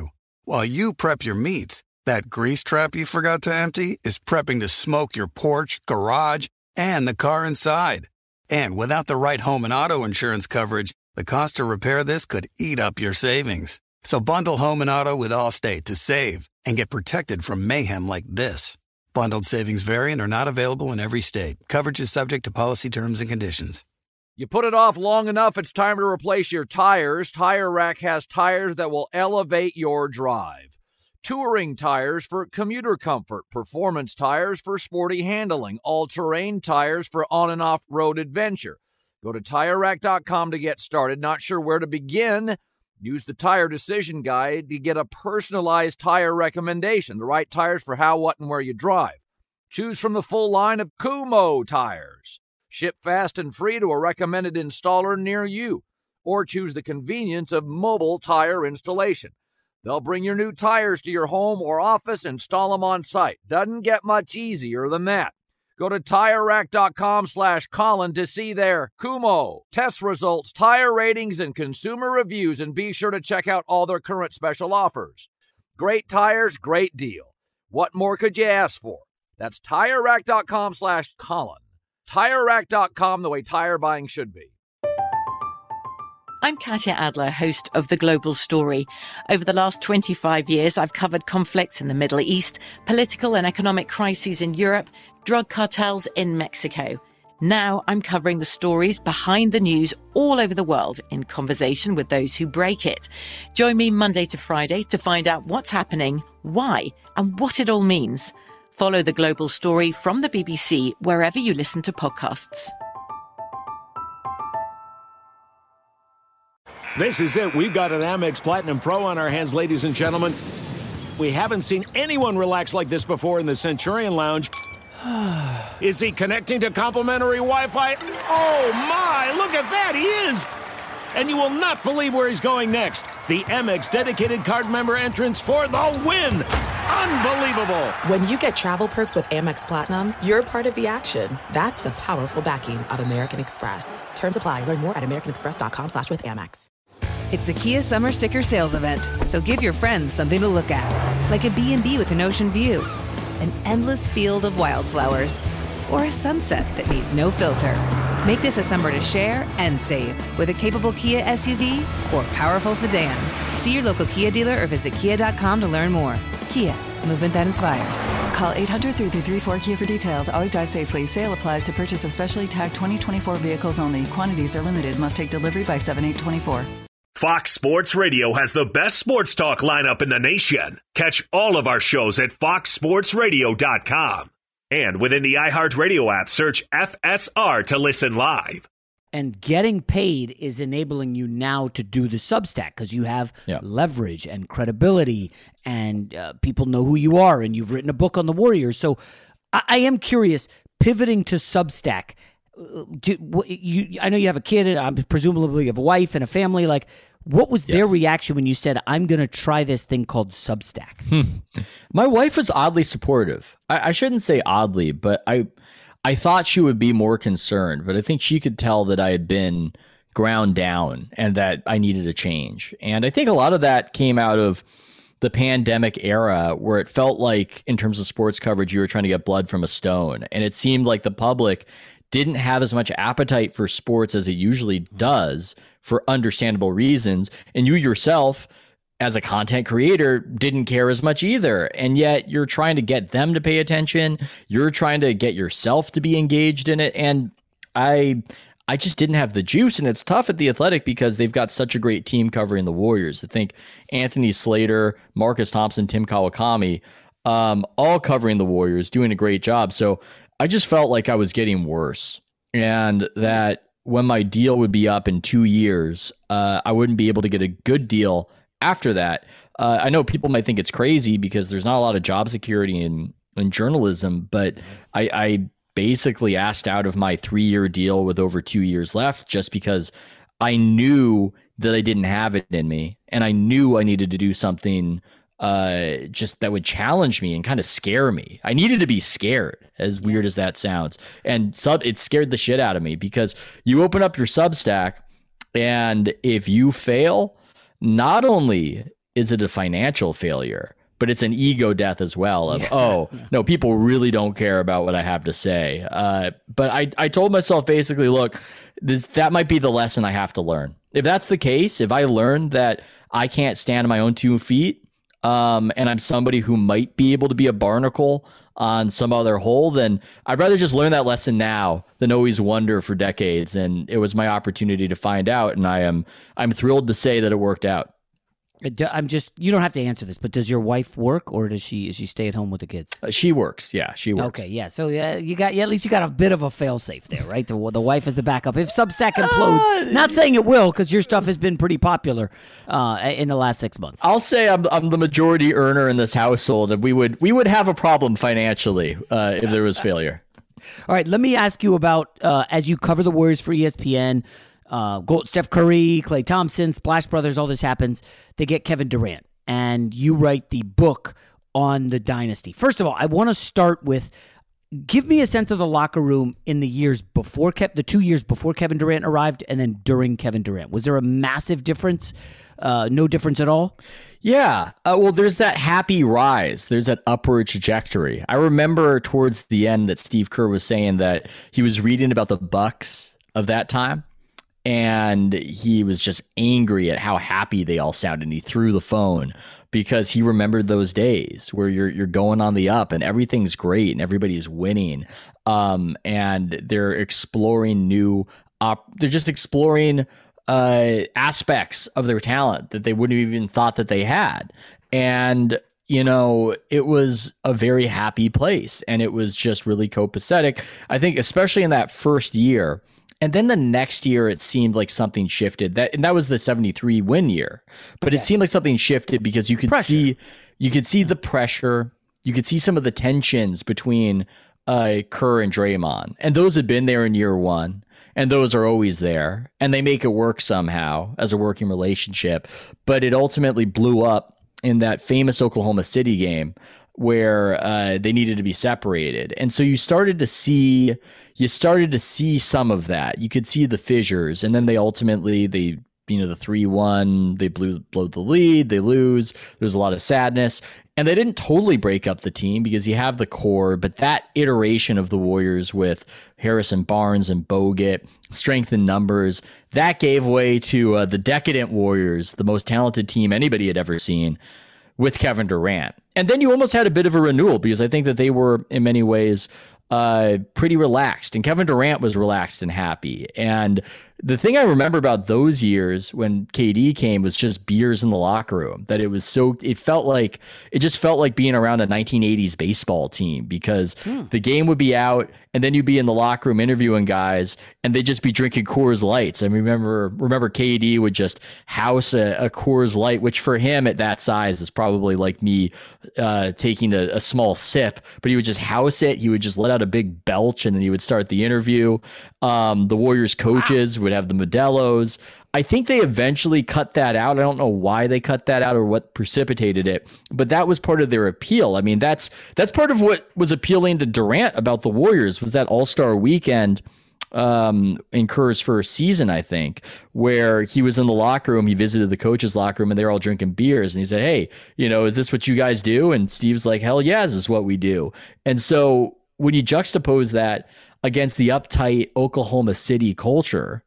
While you prep your meats, that grease trap you forgot to empty is prepping to smoke your porch, garage, and the car inside. And without the right home and auto insurance coverage, the cost to repair this could eat up your savings. So bundle home and auto with Allstate to save and get protected from mayhem like this. Bundled savings vary and are not available in every state. Coverage is subject to policy terms and conditions. You put it off long enough, it's time to replace your tires. Tire Rack has tires that will elevate your drive. Touring tires for commuter comfort, performance tires for sporty handling, all-terrain tires for on- and off-road adventure. Go to Tire Rack dot com to get started. Not sure where to begin? Use the Tire Decision Guide to get a personalized tire recommendation, the right tires for how, what, and where you drive. Choose from the full line of Kumho tires. Ship fast and free to a recommended installer near you. Or choose the convenience of mobile tire installation. They'll bring your new tires to your home or office, install them on site. Doesn't get much easier than that. Go to Tire Rack dot com slash Colin to see their Kumho test results, tire ratings, and consumer reviews, and be sure to check out all their current special offers. Great tires, great deal. What more could you ask for? That's Tire Rack dot com slash Colin. Tire Rack dot com, the way tire buying should be. I'm Katya Adler, host of The Global Story. Over the last twenty-five years, I've covered conflicts in the Middle East, political and economic crises in Europe, drug cartels in Mexico. Now I'm covering the stories behind the news all over the world in conversation with those who break it. Join me Monday to Friday to find out what's happening, why, and what it all means. Follow The Global Story from the B B C wherever you listen to podcasts. This is it. We've got an Amex Platinum Pro on our hands, ladies and gentlemen. We haven't seen anyone relax like this before in the Centurion Lounge. Is he connecting to complimentary Wi-Fi? Oh, my! Look at that! He is! And you will not believe where he's going next. The Amex dedicated card member entrance for the win! Unbelievable! When you get travel perks with Amex Platinum, you're part of the action. That's the powerful backing of American Express. Terms apply. Learn more at americanexpress.com slash with Amex. It's the Kia Summer Sticker Sales Event, so give your friends something to look at. Like a B and B with an ocean view, an endless field of wildflowers, or a sunset that needs no filter. Make this a summer to share and save with a capable Kia S U V or powerful sedan. See your local Kia dealer or visit kia dot com to learn more. Kia, movement that inspires. Call eight hundred, three three three, four Kia for details. Always drive safely. Sale applies to purchase of specially tagged twenty twenty-four vehicles only. Quantities are limited. Must take delivery by seven eight twenty-four. Fox Sports Radio has the best sports talk lineup in the nation. Catch all of our shows at fox sports radio dot com. And within the iHeartRadio app, search F S R to listen live. And getting paid is enabling you now to do the Substack because you have yeah. leverage and credibility, and uh, people know who you are, and you've written a book on the Warriors. So I, I am curious, pivoting to Substack. Do, what, you, I know you have a kid, and um, presumably you have a wife and a family. Like, what was yes. their reaction when you said, I'm going to try this thing called Substack? Hmm. My wife was oddly supportive. I, I shouldn't say oddly, but I I thought she would be more concerned. But I think she could tell that I had been ground down and that I needed a change. And I think a lot of that came out of the pandemic era where it felt like, in terms of sports coverage, you were trying to get blood from a stone. And it seemed like the public didn't have as much appetite for sports as it usually does, for understandable reasons. And you yourself, as a content creator, didn't care as much either. And yet you're trying to get them to pay attention. You're trying to get yourself to be engaged in it. And I I just didn't have the juice. And it's tough at The Athletic because they've got such a great team covering the Warriors. I think Anthony Slater, Marcus Thompson, Tim Kawakami, um, all covering the Warriors, doing a great job. So I just felt like I was getting worse, and that when my deal would be up in two years, uh, I wouldn't be able to get a good deal after that. Uh, I know people might think it's crazy because there's not a lot of job security in, in journalism, but I, I basically asked out of my three-year deal with over two years left just because I knew that I didn't have it in me, and I knew I needed to do something Uh, just that would challenge me and kind of scare me. I needed to be scared, as weird as that sounds. And sub, it scared the shit out of me because you open up your Substack, and if you fail, not only is it a financial failure? But it's an ego death as well of, Yeah. oh, no, people really don't care about what I have to say. Uh, but I, I told myself basically, look, this, that might be the lesson I have to learn. If that's the case, if I learn that I can't stand on my own two feet, um, and I'm somebody who might be able to be a barnacle on some other hole, then I'd rather just learn that lesson now than always wonder for decades. And it was my opportunity to find out. And I am, I'm thrilled to say that it worked out. I'm just, you don't have to answer this, but does your wife work or does she, is she stay at home with the kids? Uh, she works. Yeah, she works. Okay, yeah. So uh, you got, yeah, at least you got a bit of a fail safe there, right? The, the wife is the backup. If Substack implodes, not saying it will, because your stuff has been pretty popular uh, in the last six months. I'll say I'm I'm the majority earner in this household, and we would we would have a problem financially uh, if there was failure. All right, let me ask you about uh, as you cover the Warriors for E S P N. Uh, Gold, Steph Curry, Klay Thompson, Splash Brothers, all this happens. They get Kevin Durant, and you write the book on the dynasty. First of all, I want to start with, give me a sense of the locker room in the years before, Ke- the two years before Kevin Durant arrived, and then during Kevin Durant. Was there a massive difference? Uh, no difference at all? Yeah. Uh, well, there's that happy rise. There's that upward trajectory. I remember towards the end that Steve Kerr was saying that he was reading about the Bucks of that time. And he was just angry at how happy they all sounded. And he threw the phone because he remembered those days where you're you're going on the up and everything's great and everybody's winning. Um, and they're exploring new op- they're just exploring uh, aspects of their talent that they wouldn't have even thought that they had. And you know, it was a very happy place, and it was just really copacetic. I think, especially in that first year. And then the next year, it seemed like something shifted. That and that was the seventy-three win year. But yes. It seemed like something shifted because you could pressure. see, you could see the pressure. You could see some of the tensions between uh, Kerr and Draymond, and those had been there in year one, and those are always there, and they make it work somehow as a working relationship. But it ultimately blew up in that famous Oklahoma City game, where uh, they needed to be separated. And so you started to see, you started to see some of that. You could see the fissures, and then they ultimately, they, you know, the three one, they blew, blow the lead, they lose. There's a lot of sadness, and they didn't totally break up the team because you have the core, but that iteration of the Warriors with Harrison Barnes and Bogut, strength in numbers, that gave way to uh, the decadent Warriors, the most talented team anybody had ever seen, with Kevin Durant. And then you almost had a bit of a renewal because I think that they were in many ways uh, pretty relaxed, and Kevin Durant was relaxed and happy. And the thing I remember about those years when K D came was just beers in the locker room, that it was so, it felt like, it just felt like being around a nineteen eighties baseball team because hmm. the game would be out and then you'd be in the locker room interviewing guys and they'd just be drinking Coors Lights. I remember, remember K D would just house a, a Coors Light, which for him at that size is probably like me uh, taking a, a small sip, but he would just house it. He would just let out a big belch and then he would start the interview. Um, the Warriors coaches wow. would have the Modelos. I think they eventually cut that out. I don't know why they cut that out or what precipitated it, but that was part of their appeal. I mean, that's that's part of what was appealing to Durant about the Warriors was that All-Star weekend um, in Kerr's first season, I think, where he was in the locker room. He visited the coach's locker room and they're all drinking beers. And he said, hey, you know, is this what you guys do? And Steve's like, hell yeah, this is what we do. And so when you juxtapose that against the uptight Oklahoma City culture,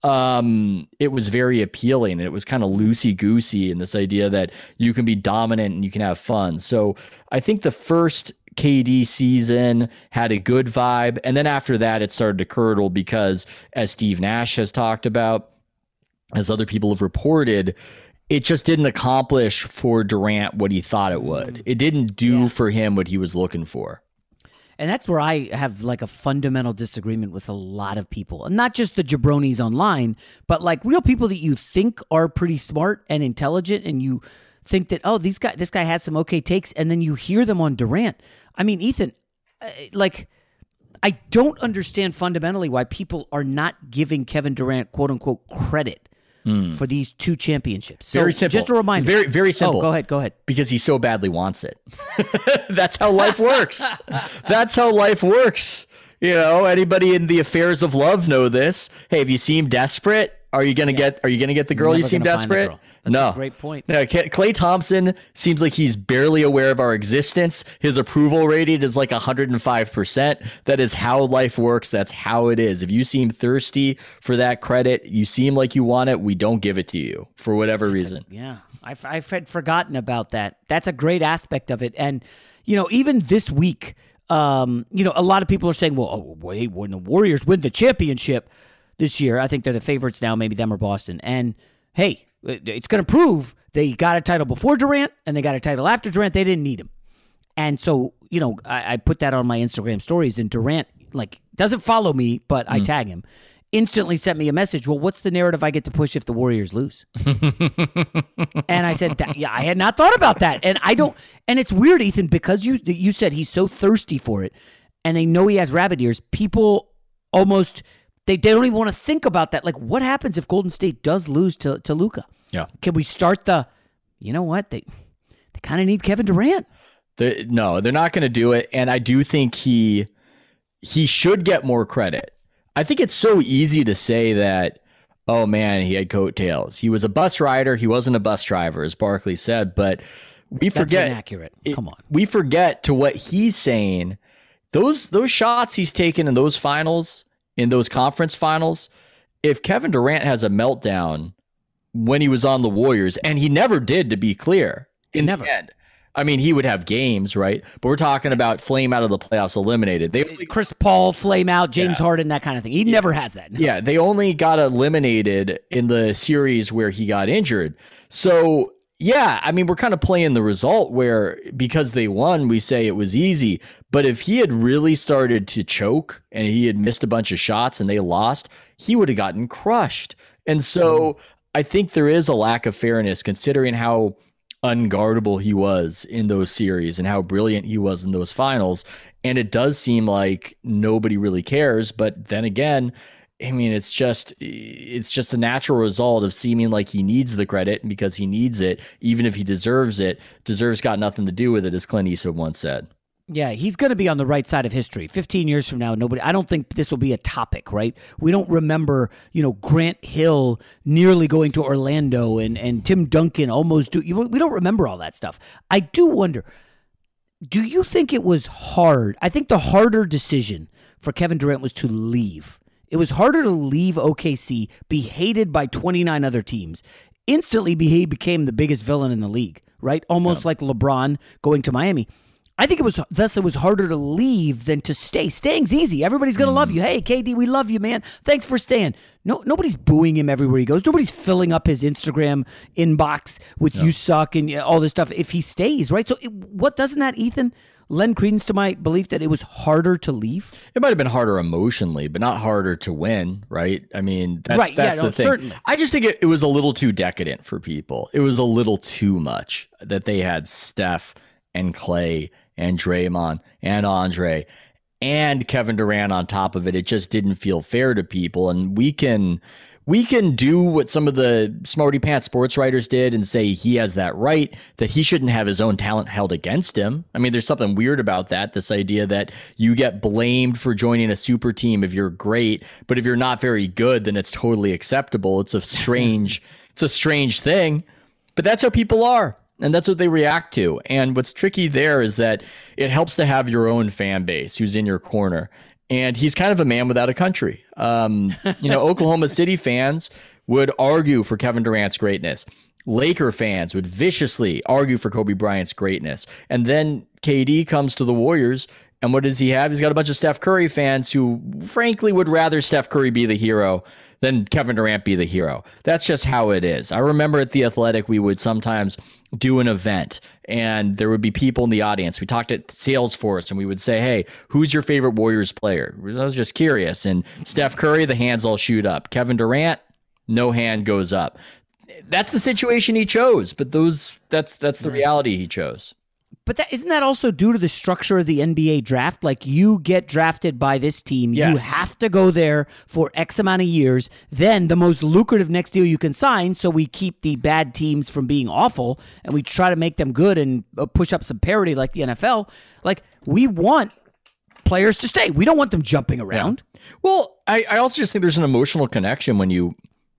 um, it was very appealing. And it was kind of loosey-goosey in this idea that you can be dominant and you can have fun. So I think the first K D season had a good vibe. And then after that, it started to curdle because, as Steve Nash has talked about, as other people have reported, it just didn't accomplish for Durant what he thought it would. It didn't do yeah. for him what he was looking for. And that's where I have like a fundamental disagreement with a lot of people. And not just the jabronis online, but like real people that you think are pretty smart and intelligent and you think that, oh, these guy, this guy has some okay takes, and then you hear them on Durant. I mean, Ethan, like, I don't understand fundamentally why people are not giving Kevin Durant, quote unquote, credit mm. for these two championships. So very simple. Just a reminder. Very, very simple. Oh, go ahead, go ahead. Because he so badly wants it. That's how life works. That's how life works. You know, anybody in the affairs of love know this. Hey, if you seem desperate, Are you gonna Yes. get? Are you gonna get the girl? Never You seem gonna find the desperate. girl. That's no, a great point. No, Klay Thompson seems like he's barely aware of our existence. His approval rating is like one hundred five percent. That is how life works. That's how it is. If you seem thirsty for that credit, you seem like you want it, we don't give it to you for whatever That's reason. A, yeah, I've, I've had forgotten about that. That's a great aspect of it. And, you know, even this week, um, you know, a lot of people are saying, well, oh, wait, when the Warriors win the championship this year, I think they're the favorites now, maybe them or Boston. And, hey, it's going to prove they got a title before Durant and they got a title after Durant. They didn't need him. And so, you know, I, I put that on my Instagram stories, and Durant, like, doesn't follow me, but mm. I tag him. Instantly sent me a message. Well, what's the narrative I get to push if the Warriors lose? And I said, that, yeah, I had not thought about that. And I don't, and it's weird, Ethan, because you you said he's so thirsty for it and they know he has rabbit ears. People almost, they, they don't even want to think about that. Like, what happens if Golden State does lose to, to Luka? Yeah. Can we start the, you know what? They, they kind of need Kevin Durant. They're, no, they're not going to do it. And I do think he, he should get more credit. I think it's so easy to say that, oh man, he had coattails. He was a bus rider. He wasn't a bus driver, as Barkley said, but we That's forget. inaccurate. It, Come on. We forget to what he's saying. Those, those shots he's taken in those finals, in those conference finals, if Kevin Durant has a meltdown when he was on the Warriors, and he never did, to be clear, in never. the end. I mean, he would have games, right? But we're talking about flame out of the playoffs, eliminated. They Chris Paul, flame out, James Yeah. Harden, that kind of thing. He Yeah. never has that. No. Yeah, they only got eliminated in the series where he got injured. So, yeah, I mean, we're kind of playing the result where because they won, we say it was easy. But if he had really started to choke and he had missed a bunch of shots and they lost, he would have gotten crushed. And so I think there is a lack of fairness considering how unguardable he was in those series and how brilliant he was in those finals. And it does seem like nobody really cares. But then again, I mean, it's just it's just a natural result of seeming like he needs the credit, and because he needs it, even if he deserves it, deserves got nothing to do with it, as Clint Eastwood once said. Yeah, he's going to be on the right side of history. fifteen years from now, nobody, I don't think this will be a topic, right? We don't remember, you know, Grant Hill nearly going to Orlando and, and Tim Duncan almost do. We don't remember all that stuff. I do wonder, do you think it was hard? I think the harder decision for Kevin Durant was to leave. It was harder to leave O K C, be hated by twenty-nine other teams. Instantly, he became the biggest villain in the league, right? Almost yeah. like LeBron going to Miami. I think it was thus it was harder to leave than to stay. Staying's easy. Everybody's gonna mm. love you. Hey, K D, we love you, man. Thanks for staying. No, nobody's booing him everywhere he goes. Nobody's filling up his Instagram inbox with no. "you suck" and all this stuff if he stays, right? So, it, what doesn't that, Ethan, lend credence to my belief that it was harder to leave? It might have been harder emotionally, but not harder to win, right? I mean, that's, right? that's yeah, the no, thing. Certainly. I just think it, it was a little too decadent for people. It was a little too much that they had Steph and Klay and Draymond and Andre and Kevin Durant on top of it. It just didn't feel fair to people. And we can we can do what some of the smarty pants sports writers did and say he has that right, that he shouldn't have his own talent held against him. I mean, there's something weird about that, this idea that you get blamed for joining a super team if you're great, but if you're not very good, then it's totally acceptable. It's a strange, it's a strange thing, but that's how people are. And that's what they react to. And what's tricky there is that it helps to have your own fan base who's in your corner. And he's kind of a man without a country. Um, you know, Oklahoma City fans would argue for Kevin Durant's greatness. Laker fans would viciously argue for Kobe Bryant's greatness. And then K D comes to the Warriors, and what does he have? He's got a bunch of Steph Curry fans who, frankly, would rather Steph Curry be the hero than Kevin Durant be the hero. That's just how it is. I remember at The Athletic, we would sometimes do an event, and there would be people in the audience. We talked at Salesforce, and we would say, hey, who's your favorite Warriors player? I was just curious. And Steph Curry, the hands all shoot up. Kevin Durant, no hand goes up. That's the situation he chose, but those that's that's the reality he chose. But that isn't that also due to the structure of the N B A draft? Like, you get drafted by this team, yes. You have to go there for X amount of years. Then the most lucrative next deal you can sign, so we keep the bad teams from being awful, and we try to make them good and push up some parity like the N F L. Like, we want players to stay. We don't want them jumping around. Yeah. Well, I, I also just think there's an emotional connection when you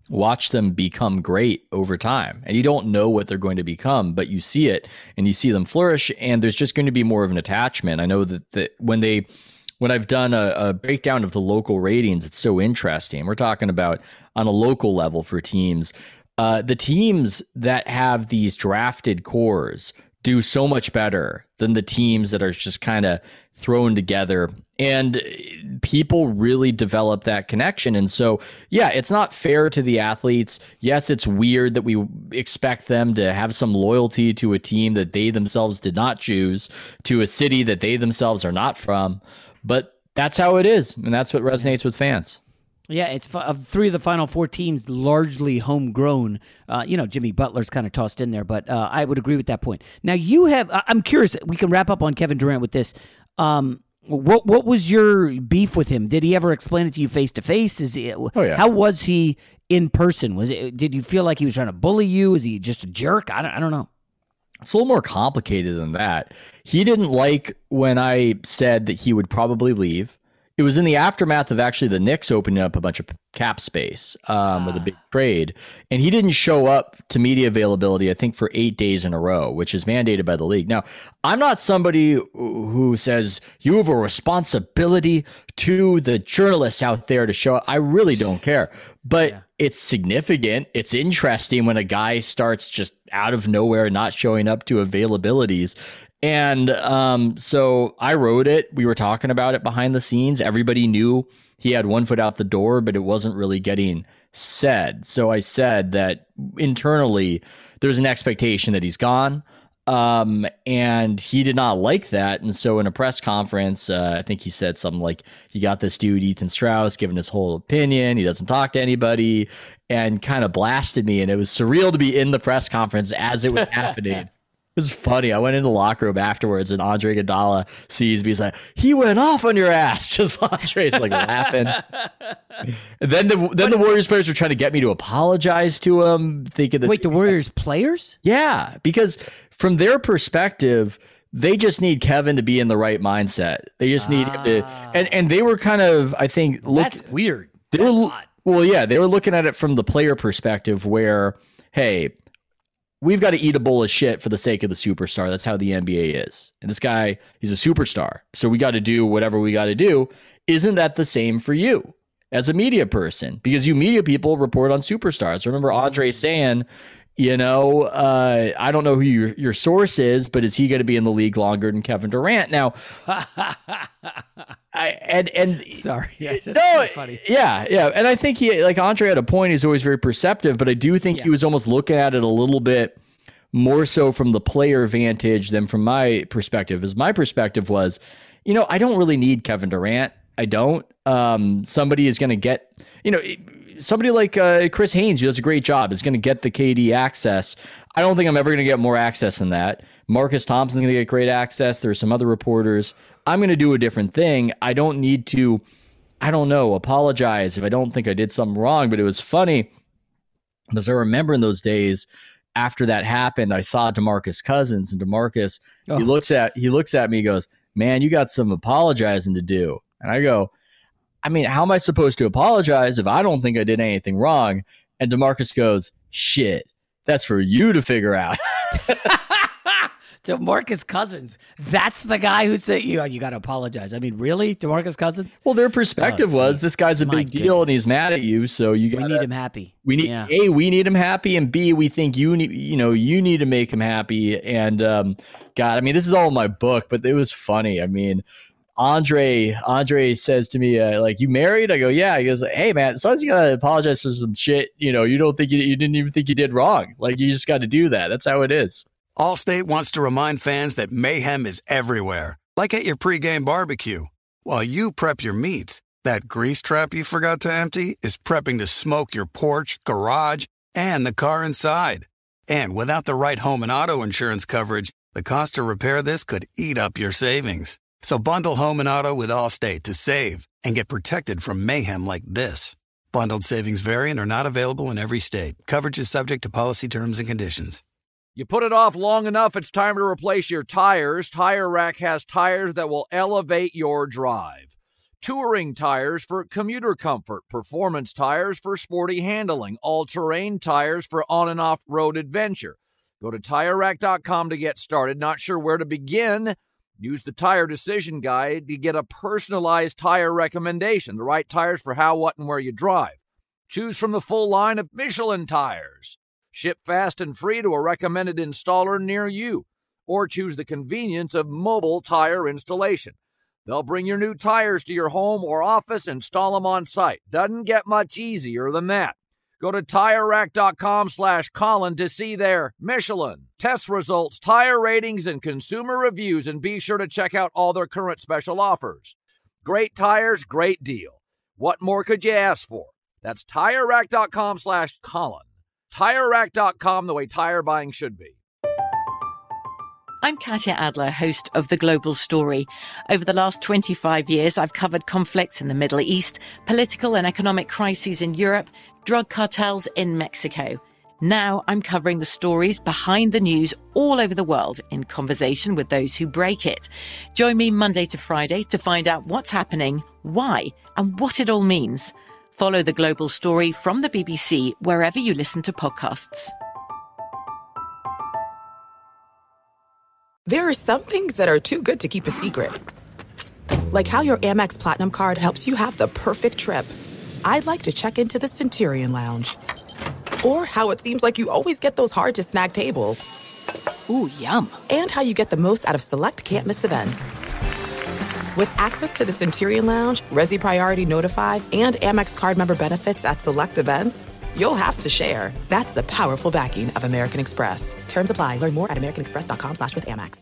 watch them become great over time. And you don't know what they're going to become, but you see it and you see them flourish, and there's just going to be more of an attachment. I know that, that when they when I've done a, a breakdown of the local ratings, it's so interesting. We're talking about on a local level for teams. Uh, the teams that have these drafted cores do so much better than the teams that are just kind of thrown together. And people really develop that connection. And so, yeah, it's not fair to the athletes. Yes, it's weird that we expect them to have some loyalty to a team that they themselves did not choose, to a city that they themselves are not from. But that's how it is. And that's what resonates with fans. Yeah, it's of three of the Final Four teams largely homegrown. Uh, you know, Jimmy Butler's kind of tossed in there, but uh, I would agree with that point. Now, you have, I'm curious, we can wrap up on Kevin Durant with this. Um, what what was your beef with him? Did he ever explain it to you face to face? Is he, oh, yeah. How was he in person? Was it? Did you feel like he was trying to bully you? Is he just a jerk? I don't, I don't know. It's a little more complicated than that. He didn't like when I said that he would probably leave. It was in the aftermath of actually the Knicks opening up a bunch of cap space um, ah. with a big trade. And he didn't show up to media availability, I think, for eight days in a row, which is mandated by the league. Now, I'm not somebody who says you have a responsibility to the journalists out there to show up. I really don't care. But yeah. It's significant. It's interesting when a guy starts just out of nowhere not showing up to availabilities. And um, so I wrote it. We were talking about it behind the scenes. Everybody knew he had one foot out the door, but it wasn't really getting said. So I said that internally there's an expectation that he's gone. Um, and he did not like that. And so in a press conference, uh, I think he said something like, you got this dude, Ethan Strauss, giving his whole opinion. He doesn't talk to anybody, and kind of blasted me. And it was surreal to be in the press conference as it was happening. It was funny. I went into the locker room afterwards, and Andre Iguodala sees me. He's like, he went off on your ass. Just Andre's like laughing. And then the then the Warriors players were trying to get me to apologize to him, thinking that wait, the Warriors players? Yeah, because from their perspective, they just need Kevin to be in the right mindset. They just need ah. him to, and and they were kind of, I think, look, that's weird. They that's were, odd. Well, yeah, they were looking at it from the player perspective, where, hey, we've got to eat a bowl of shit for the sake of the superstar. That's how the N B A is. And this guy, he's a superstar. So we got to do whatever we got to do. Isn't that the same for you as a media person? Because you media people report on superstars. I remember Andre saying, you know, uh, I don't know who your, your source is, but is he going to be in the league longer than Kevin Durant? Now, I, and, and sorry, yeah, that's no, funny. Yeah, yeah. And I think he, like Andre had a point. He's always very perceptive, but I do think yeah. he was almost looking at it a little bit more so from the player vantage than from my perspective. As my perspective was, you know, I don't really need Kevin Durant. I don't. Um, somebody is going to get, you know, it, somebody like uh, Chris Haynes, who does a great job, is going to get the K D access. I don't think I'm ever going to get more access than that. Marcus Thompson's going to get great access. There's some other reporters. I'm going to do a different thing. I don't need to, I don't know, apologize if I don't think I did something wrong. But it was funny because I remember in those days after that happened, I saw DeMarcus Cousins, and DeMarcus, oh. he looks at he looks at me, he goes, man, you got some apologizing to do. And I go, I mean, how am I supposed to apologize if I don't think I did anything wrong? And DeMarcus goes, shit, that's for you to figure out. DeMarcus Cousins, that's the guy who said, you, you got to apologize. I mean, really? DeMarcus Cousins? Well, their perspective oh, was this guy's a My big deal goodness. and he's mad at you. So you gotta, we need him happy. We need yeah. A, we need him happy, and B, we think you need, you know, you need to make him happy. And um, God, I mean, this is all in my book, but it was funny. I mean, Andre, Andre says to me, uh, like, you married? I go, yeah. He goes, hey, man, sometimes you got to apologize for some shit. You know, you don't think you, you didn't even think you did wrong. Like, you just got to do that. That's how it is. Allstate wants to remind fans that mayhem is everywhere, like at your pregame barbecue. While you prep your meats, that grease trap you forgot to empty is prepping to smoke your porch, garage, and the car inside. And without the right home and auto insurance coverage, the cost to repair this could eat up your savings. So bundle home and auto with Allstate to save and get protected from mayhem like this. Bundled savings vary and are not available in every state. Coverage is subject to policy terms and conditions. You put it off long enough, it's time to replace your tires. Tire Rack has tires that will elevate your drive. touring tires for commuter comfort, performance tires for sporty handling, all-terrain tires for on and off-road adventure. Go to Tire Rack dot com to get started. Not sure where to begin? Use the Tire Decision Guide to get a personalized tire recommendation, the right tires for how, what, and where you drive. Choose from the full line of Michelin tires. Ship fast and free to a recommended installer near you. Or choose the convenience of mobile tire installation. They'll bring your new tires to your home or office, install them on site. Doesn't get much easier than that. Go to Tire Rack dot com slash Colin to see their Michelin test results, tire ratings, and consumer reviews, and be sure to check out all their current special offers. Great tires, great deal. What more could you ask for? That's Tire Rack dot com slash Colin. Tire Rack dot com, the way tire buying should be. I'm Katya Adler, host of The Global Story. Over the last twenty-five years, I've covered conflicts in the Middle East, political and economic crises in Europe, drug cartels in Mexico. Now I'm covering the stories behind the news all over the world in conversation with those who break it. Join me Monday to Friday to find out what's happening, why, and what it all means. Follow The Global Story from the B B C wherever you listen to podcasts. There are some things that are too good to keep a secret. Like how your Amex Platinum card helps you have the perfect trip. I'd like to check into the Centurion Lounge. Or how it seems like you always get those hard-to-snag tables. Ooh, yum. And how you get the most out of select can't-miss events. With access to the Centurion Lounge, Resi Priority Notified, and Amex card member benefits at select events, you'll have to share. That's the powerful backing of American Express. Terms apply. Learn more at americanexpress.com slash with Amex.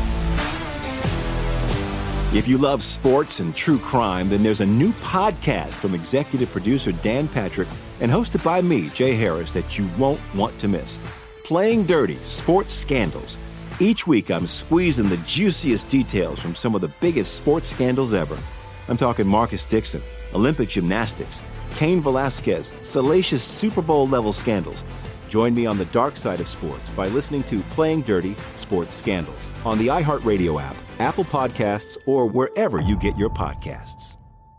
If you love sports and true crime, then there's a new podcast from executive producer Dan Patrick and hosted by me, Jay Harris, that you won't want to miss. Playing Dirty: Sports Scandals. Each week, I'm squeezing the juiciest details from some of the biggest sports scandals ever. I'm talking Marcus Dixon, Olympic gymnastics, Cain Velasquez, salacious Super Bowl-level scandals. Join me on the dark side of sports by listening to Playing Dirty: Sports Scandals on the iHeartRadio app, Apple Podcasts, or wherever you get your podcasts.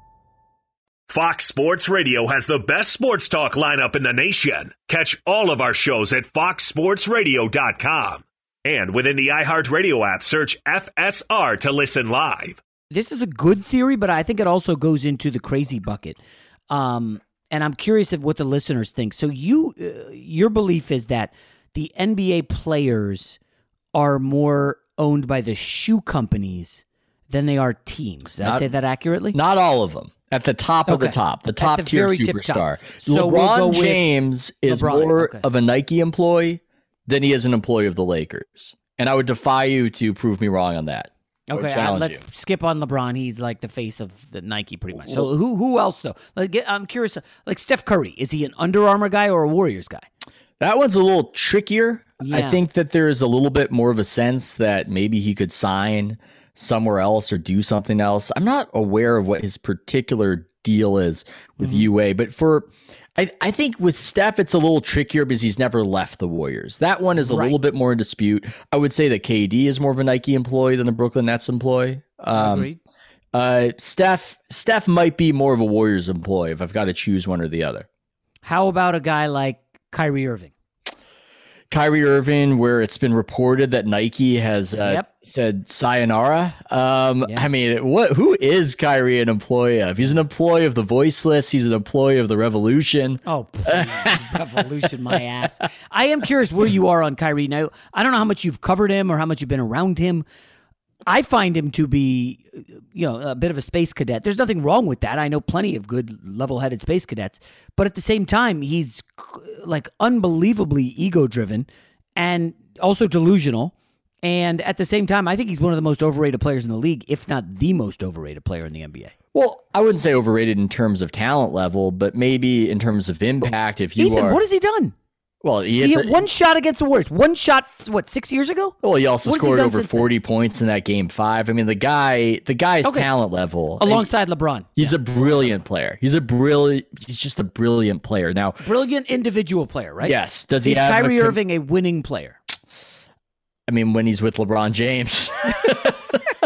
Fox Sports Radio has the best sports talk lineup in the nation. Catch all of our shows at fox sports radio dot com. And within the iHeartRadio app, search F S R to listen live. This is a good theory, but I think it also goes into the crazy bucket. Um, and I'm curious of what the listeners think. So you, uh, your belief is that the N B A players are more owned by the shoe companies than they are teams. Did not, I say that accurately? Not all of them. At the top okay. of the top, the top the tier superstar. So LeBron we'll James is LeBron. more okay. of a Nike employee than he is an employee of the Lakers. And I would defy you to prove me wrong on that. Okay, uh, let's you. skip on LeBron. He's like the face of the Nike pretty much. So who who else, though? Like, I'm curious, like Steph Curry. Is he an Under Armour guy or a Warriors guy? That one's a little trickier. Yeah. I think that there is a little bit more of a sense that maybe he could sign somewhere else or do something else. I'm not aware of what his particular deal is with mm-hmm. U A, but for I, I think with Steph, it's a little trickier because he's never left the Warriors. That one is a right. little bit more in dispute. I would say that K D is more of a Nike employee than a Brooklyn Nets employee. Um, Agreed. Uh, Steph, Steph might be more of a Warriors employee if I've got to choose one or the other. How about a guy like Kyrie Irving? Kyrie Irving, where it's been reported that Nike has uh, yep. said sayonara. Um, yep. I mean, what? Who is Kyrie an employee of? He's an employee of the Voiceless. He's an employee of the Revolution. Oh, please. Revolution, my ass. I am curious where you are on Kyrie. Now, I don't know how much you've covered him or how much you've been around him. I find him to be, you know, a bit of a space cadet. There's nothing wrong with that. I know plenty of good, level-headed space cadets. But at the same time, he's like unbelievably ego-driven and also delusional. And at the same time, I think he's one of the most overrated players in the league, if not the most overrated player in the N B A. Well, I wouldn't say overrated in terms of talent level, but maybe in terms of impact. If you Ethan, are, what has he done? Well, he, he hit hit the, one shot against the Warriors. One shot, what, six years ago? Well, he also what scored over forty points in that game five. I mean, the guy, the guy's okay. talent level. Alongside LeBron. He's yeah. a brilliant player. He's a brilliant, he's just a brilliant player. Now, brilliant individual player, right? Yes. Does he Is have Kyrie a, Irving a winning player? I mean, when he's with LeBron James.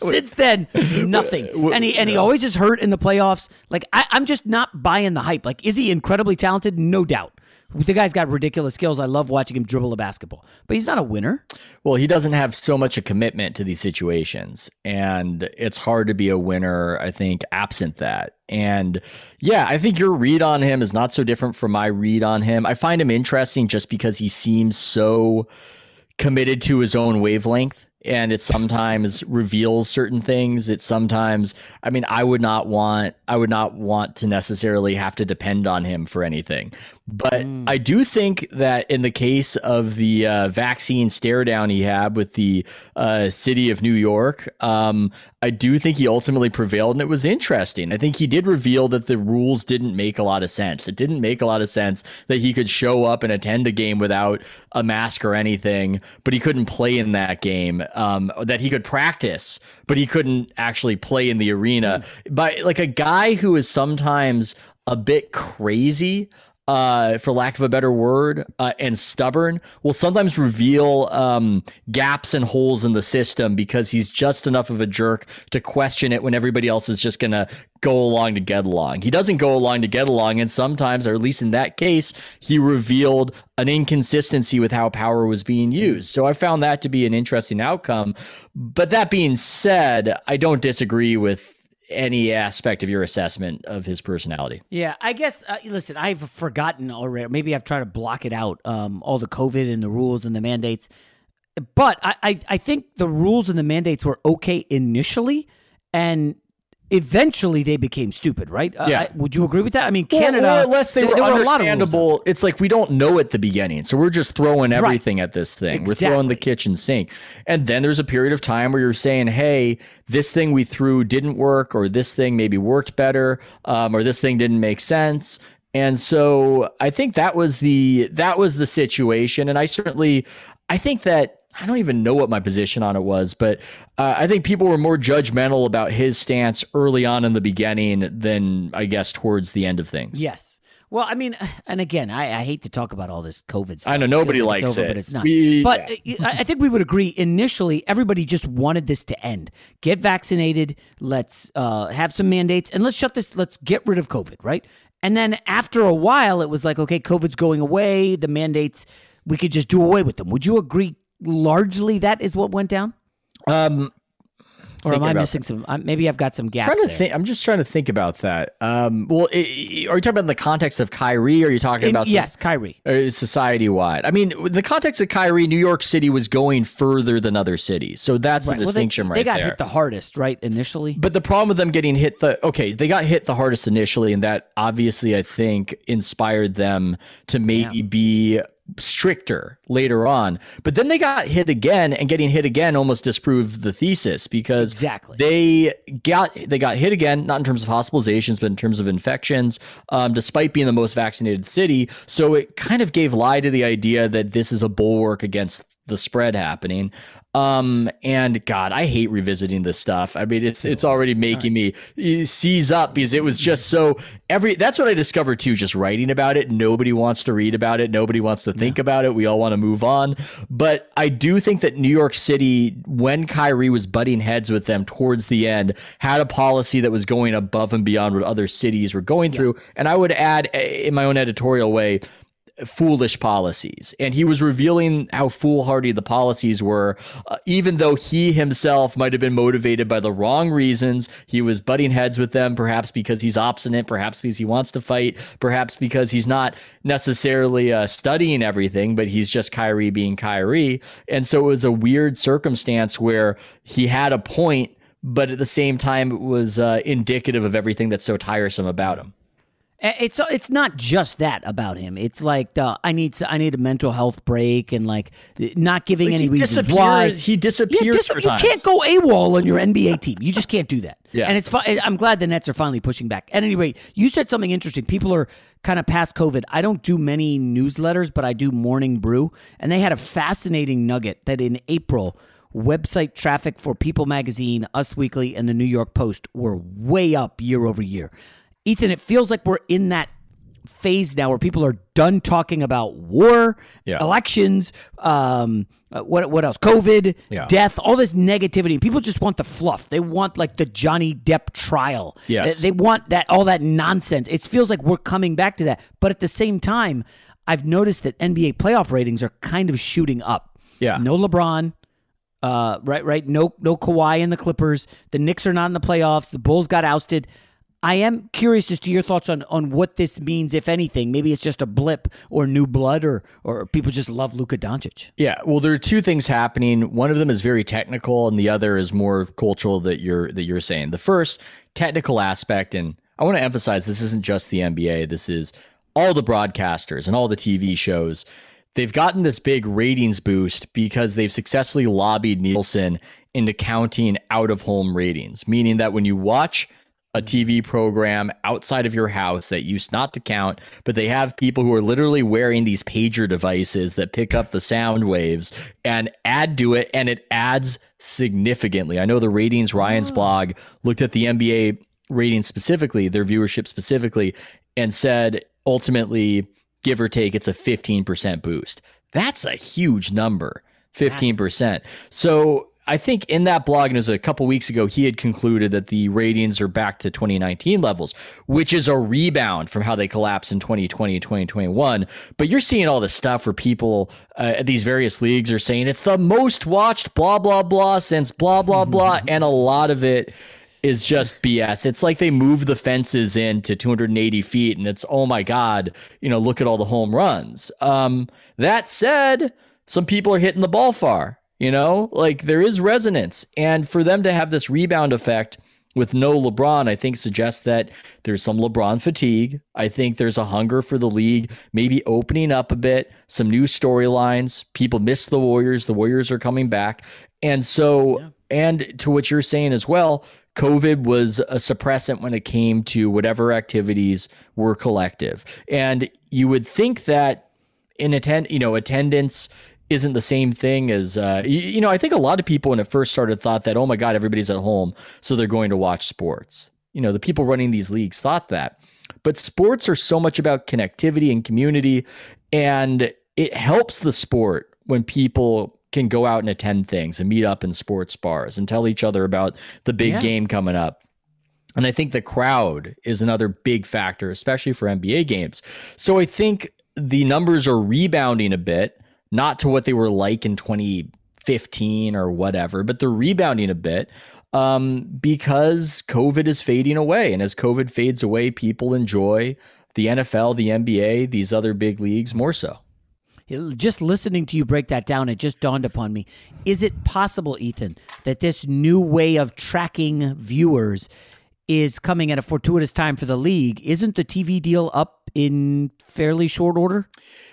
Since then, nothing. And he and he always is hurt in the playoffs. Like I, I'm just not buying the hype. Like, is he incredibly talented? No doubt. The guy's got ridiculous skills. I love watching him dribble a basketball, but he's not a winner. Well, he doesn't have so much a commitment to these situations, and it's hard to be a winner, I think, absent that. And yeah, I think your read on him is not so different from my read on him. I find him interesting just because he seems so committed to his own wavelength. And it sometimes reveals certain things. It sometimes, I mean, I would not want, I would not want to necessarily have to depend on him for anything. But mm. I do think that in the case of the uh, vaccine stare down he had with the uh, city of New York, um, I do think he ultimately prevailed, and it was interesting. I think he did reveal that the rules didn't make a lot of sense. It didn't make a lot of sense that he could show up and attend a game without a mask or anything, but he couldn't play in that game. Um, that he could practice, but he couldn't actually play in the arena. Mm. By like a guy who is sometimes a bit crazy, uh, for lack of a better word, uh, and stubborn, will sometimes reveal um, gaps and holes in the system because he's just enough of a jerk to question it when everybody else is just going to go along to get along. He doesn't go along to get along, and sometimes, or at least in that case, he revealed an inconsistency with how power was being used. So I found that to be an interesting outcome. But that being said, I don't disagree with any aspect of your assessment of his personality. Yeah, I guess, uh, listen, I've forgotten already. Maybe I've tried to block it out, um, all the COVID and the rules and the mandates. But I, I, I think the rules and the mandates were okay initially, and eventually they became stupid, right? Uh, Yeah. I, would you agree with that? I mean, Well, Canada, or unless they there, were there were a lot of rules understandable. It's like we don't know at the beginning, so we're just throwing Right. everything at this thing. We're Exactly. throwing the kitchen sink, and then there's a period of time where you're saying, "Hey, this thing we threw didn't work, or this thing maybe worked better, um, or this thing didn't make sense." And so I think that was the that was the situation, and I certainly I think that. I don't even know what my position on it was, but uh, I think people were more judgmental about his stance early on in the beginning than, I guess, towards the end of things. Yes. Well, I mean, and again, I, I hate to talk about all this COVID stuff. I know nobody Feels like likes it's over, it. but it's not. We- but I I think we would agree initially, everybody just wanted this to end. Get vaccinated. Let's uh, have some mandates, and let's shut this. Let's get rid of COVID, right? And then after a while, it was like, okay, COVID's going away. The mandates, we could just do away with them. Would you agree? Largely, that is what went down. Um, or am thinking I about missing some? uh, Maybe I've got some gaps Trying to there. think, I'm just trying to think about that. Um, well, i- i- are you talking about in the context of Kyrie? Or are you talking In- about yes, Kyrie, society wide? I mean, in the context of Kyrie, New York City was going further than other cities, so that's Right. the Well, they- distinction they, right got there. hit the hardest, right? Initially, But the problem with them getting hit the okay, they got hit the hardest initially, and that obviously I think inspired them to maybe be stricter later on. But then they got hit again, and getting hit again almost disproved the thesis because Exactly. they got they got hit again, not in terms of hospitalizations, but in terms of infections, um, despite being the most vaccinated city. So it kind of gave lie to the idea that this is a bulwark against the spread happening. Um, and God, I hate revisiting this stuff. I mean, it's it's already making me seize up because it was just so every that's what I discovered too, just writing about it. Nobody wants to read about it. Nobody wants to think about it. We all want to move on. But I do think that New York City, when Kyrie was butting heads with them towards the end, had a policy that was going above and beyond what other cities were going through. And I would add, in my own editorial way, foolish policies. And he was revealing how foolhardy the policies were, uh, even though he himself might have been motivated by the wrong reasons. He was butting heads with them, perhaps because he's obstinate, perhaps because he wants to fight, perhaps because he's not necessarily uh, studying everything, but he's just Kyrie being Kyrie. And so it was a weird circumstance where he had a point, but at the same time, it was uh, indicative of everything that's so tiresome about him. It's it's not just that about him. It's like the I need I need a mental health break and like not giving Like, any he reasons disappears- why he disappears Yeah, dis- for you times. can't go AWOL on your N B A team. You just can't do that. Yeah. And it's fi- I'm glad the Nets are finally pushing back. At any rate, you said something interesting. People are kind of past COVID. I don't do many newsletters, but I do Morning Brew, and they had a fascinating nugget that in April, website traffic for People Magazine, Us Weekly, and the New York Post were way up year over year. Ethan, it feels like we're in that phase now where people are done talking about war, Yeah. elections, um, uh, what what else? COVID, Yeah. death, all this negativity. People just want the fluff. They want like the Johnny Depp trial. Yes. They, they want that all that nonsense. It feels like we're coming back to that. But at the same time, I've noticed that N B A playoff ratings are kind of shooting up. Yeah. No LeBron. Uh, right, right. No, no Kawhi in the Clippers. The Knicks are not in the playoffs. The Bulls got ousted. I am curious as to your thoughts on, on what this means, if anything. Maybe it's just a blip or new blood, or or people just love Luka Doncic. Yeah, well, there are two things happening. One of them is very technical, and the other is more cultural that you're that you're saying. The first technical aspect, and I want to emphasize this isn't just the N B A. This is all the broadcasters and all the T V shows. They've gotten this big ratings boost because they've successfully lobbied Nielsen into counting out-of-home ratings, meaning that when you watch a T V program outside of your house that used not to count, but they have people who are literally wearing these pager devices that pick up the sound waves and add to it, and it adds significantly. I know the ratings, Ryan's blog, looked at the N B A ratings specifically, their viewership specifically, and said ultimately, give or take, it's a fifteen percent boost. That's a huge number, fifteen percent. So I think in that blog, and it was a couple weeks ago, he had concluded that the ratings are back to twenty nineteen levels, which is a rebound from how they collapsed in twenty twenty and twenty twenty-one. But you're seeing all this stuff where people uh, at these various leagues are saying it's the most watched blah, blah, blah since blah, blah, blah. And a lot of it is just B S. It's like they moved the fences in to two hundred eighty feet and it's, oh my God, you know, look at all the home runs. Um, that said, some people are hitting the ball far, you know, like there is resonance. And for them to have this rebound effect with no LeBron, I think suggests that there's some LeBron fatigue. I think there's a hunger for the league, maybe opening up a bit, some new storylines. People miss the Warriors. The Warriors are coming back. And so, yeah. and to what you're saying as well, COVID was a suppressant when it came to whatever activities were collective. And you would think that in attend, you know, attendance isn't the same thing as, uh, you, you know, I think a lot of people when it first started thought that, oh my God, everybody's at home, so they're going to watch sports. You know, the people running these leagues thought that. But sports are so much about connectivity and community, and it helps the sport when people can go out and attend things and meet up in sports bars and tell each other about the big yeah. game coming up. And I think the crowd is another big factor, especially for N B A games. So I think the numbers are rebounding a bit, not to what they were like in twenty fifteen or whatever, but they're rebounding a bit um, because COVID is fading away. And as COVID fades away, people enjoy the N F L, the N B A, these other big leagues more so. Just listening to you break that down, it just dawned upon me. Is it possible, Ethan, that this new way of tracking viewers is coming at a fortuitous time for the league? Isn't the T V deal up in fairly short order?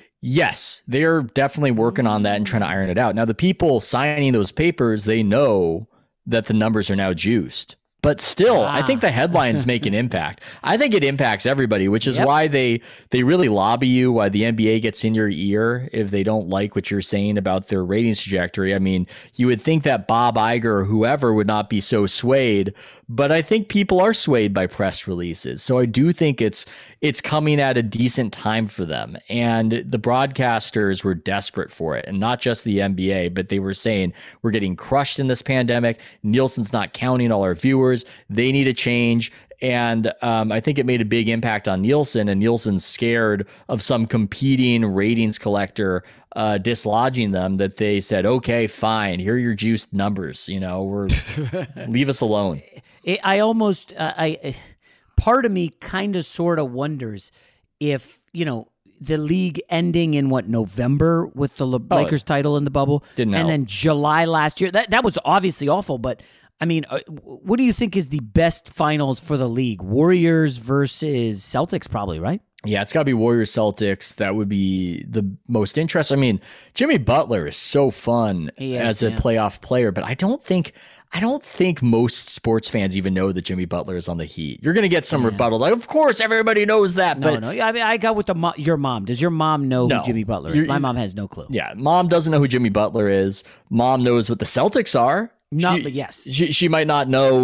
Yes, they're definitely working on that and trying to iron it out. Now, the people signing those papers, they know that the numbers are now juiced. But still, ah. I think the headlines make an impact. I think it impacts everybody, which is yep. why they they really lobby you, why the N B A gets in your ear if they don't like what you're saying about their ratings trajectory. I mean, you would think that Bob Iger or whoever would not be so swayed, but I think people are swayed by press releases. So I do think it's it's coming at a decent time for them. And the broadcasters were desperate for it, and not just the N B A, but they were saying, we're getting crushed in this pandemic. Nielsen's not counting all our viewers. They need a change. And um, I think it made a big impact on Nielsen, and Nielsen's scared of some competing ratings collector uh, dislodging them, that they said, okay, fine, here are your juiced numbers. You know, we're leave us alone. I almost, uh, I, part of me kind of sort of wonders if, you know, the league ending in what, November with the Le- oh, Lakers title in the bubble, didn't and help. Then July last year, that, that was obviously awful, but I mean, what do you think is the best finals for the league? Warriors versus Celtics, probably, right? Yeah, it's got to be Warriors Celtics. That would be the most interesting. I mean, Jimmy Butler is so fun is, as a yeah. playoff player, but I don't think I don't think most sports fans even know that Jimmy Butler is on the Heat. You're going to get some yeah. rebuttal, like, of course, everybody knows that. No, but no. I mean, I got with the mo- your mom. Does your mom know no, who Jimmy Butler is? My mom has no clue. Yeah, mom doesn't know who Jimmy Butler is. Mom knows what the Celtics are. No, she, yes. She, she might not know,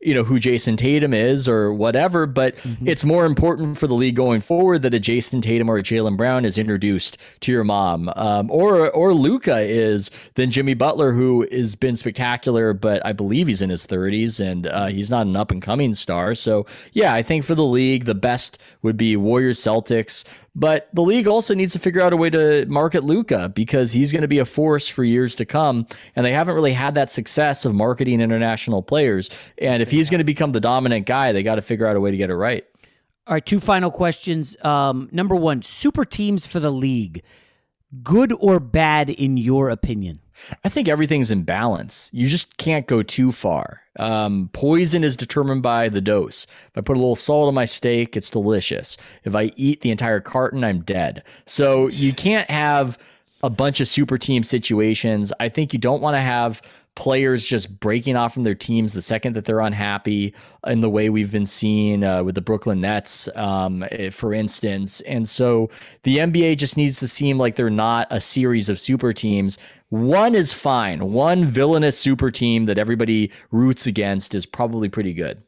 you know, who Jason Tatum is or whatever, but mm-hmm. it's more important for the league going forward that a Jason Tatum or a Jaylen Brown is introduced to your mom, um, or or Luka is, than Jimmy Butler, who has been spectacular, but I believe he's in his thirties and uh, he's not an up and coming star. So yeah, I think for the league, the best would be Warriors Celtics. But the league also needs to figure out a way to market Luka, because he's going to be a force for years to come. And they haven't really had that success of marketing international players. And if he's going to become the dominant guy, they got to figure out a way to get it right. All right, two final questions. Um, number one, super teams for the league. Good or bad in your opinion? I think everything's in balance. You just can't go too far. Um, poison is determined by the dose. If I put a little salt on my steak, it's delicious. If I eat the entire carton, I'm dead. So you can't have a bunch of super team situations. I think you don't want to have players just breaking off from their teams the second that they're unhappy, in the way we've been seeing uh, with the Brooklyn Nets, um, for instance. And so the N B A just needs to seem like they're not a series of super teams. One is fine. One villainous super team that everybody roots against is probably pretty good.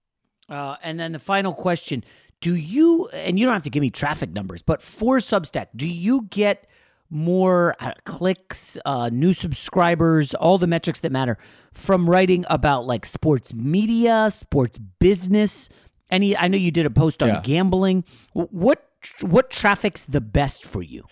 Uh, and then the final question, do you, and you don't have to give me traffic numbers, but for Substack, do you get more uh, clicks, uh, new subscribers, all the metrics that matter from writing about like sports media, sports business? Any, I know you did a post on yeah. gambling. What, what traffic's the best for you?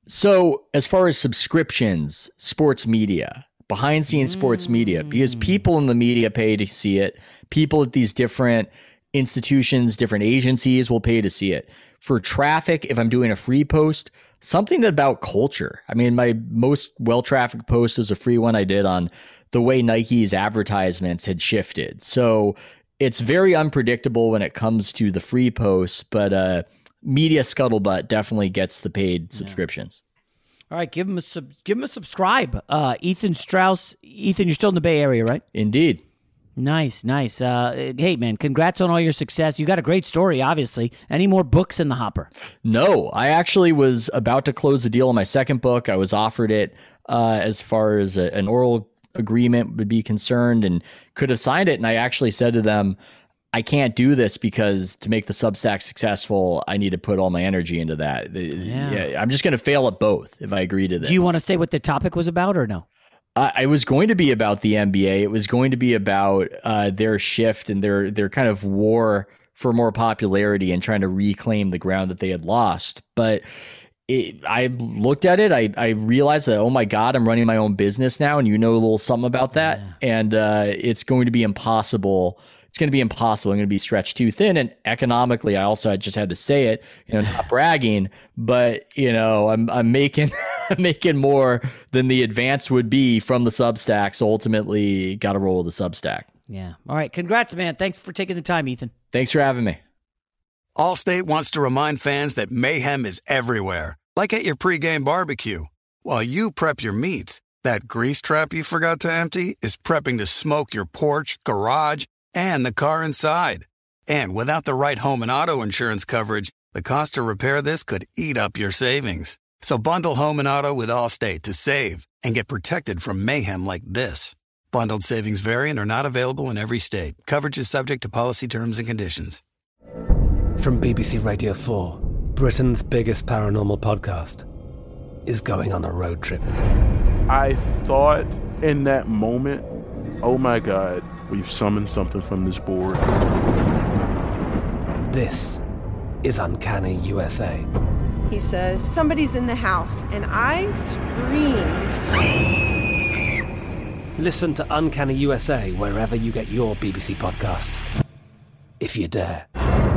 So as far as subscriptions, sports media, behind scenes sports mm. media, because people in the media pay to see it. People at these different institutions, different agencies will pay to see it. For traffic, if I'm doing a free post, something about culture. I mean, my most well-trafficked post was a free one I did on the way Nike's advertisements had shifted. So it's very unpredictable when it comes to the free posts, but uh, media scuttlebutt definitely gets the paid subscriptions. All right, give him a sub, give him a subscribe. Uh, Ethan Strauss. Ethan, you're still in the Bay Area, right? Indeed. Nice, nice. Uh, hey, man, congrats on all your success. You got a great story, obviously. Any more books in the hopper? No, I actually was about to close the deal on my second book. I was offered it uh, as far as a, an oral agreement would be concerned, and could have signed it. And I actually said to them, I can't do this because to make the Substack successful, I need to put all my energy into that. Yeah. Yeah, I'm just going to fail at both if I agree to this. Do you want to say what the topic was about or no? Uh, it was going to be about the N B A. It was going to be about uh, their shift and their their kind of war for more popularity and trying to reclaim the ground that they had lost. But it, I looked at it. I, I realized that, oh my God, I'm running my own business now. And you know a little something about that. Yeah. And uh, it's going to be impossible. It's going to be impossible. I'm going to be stretched too thin. And economically, I also I just had to say it, you know, not bragging, but, you know, I'm I'm making I'm making more than the advance would be from the Substack. So ultimately, got to roll with the Substack. Yeah. All right. Congrats, man. Thanks for taking the time, Ethan. Thanks for having me. Allstate wants to remind fans that mayhem is everywhere, like at your pregame barbecue. While you prep your meats, that grease trap you forgot to empty is prepping to smoke your porch, garage, and the car inside. And without the right home and auto insurance coverage, the cost to repair this could eat up your savings. So bundle home and auto with Allstate to save and get protected from mayhem like this. Bundled savings vary and are not available in every state. Coverage is subject to policy terms and conditions. From B B C Radio four, Britain's biggest paranormal podcast is going on a road trip. I thought in that moment, oh my God, we've summoned something from this board. This is Uncanny U S A. He says, somebody's in the house, and I screamed. Listen to Uncanny U S A wherever you get your B B C podcasts, if you dare.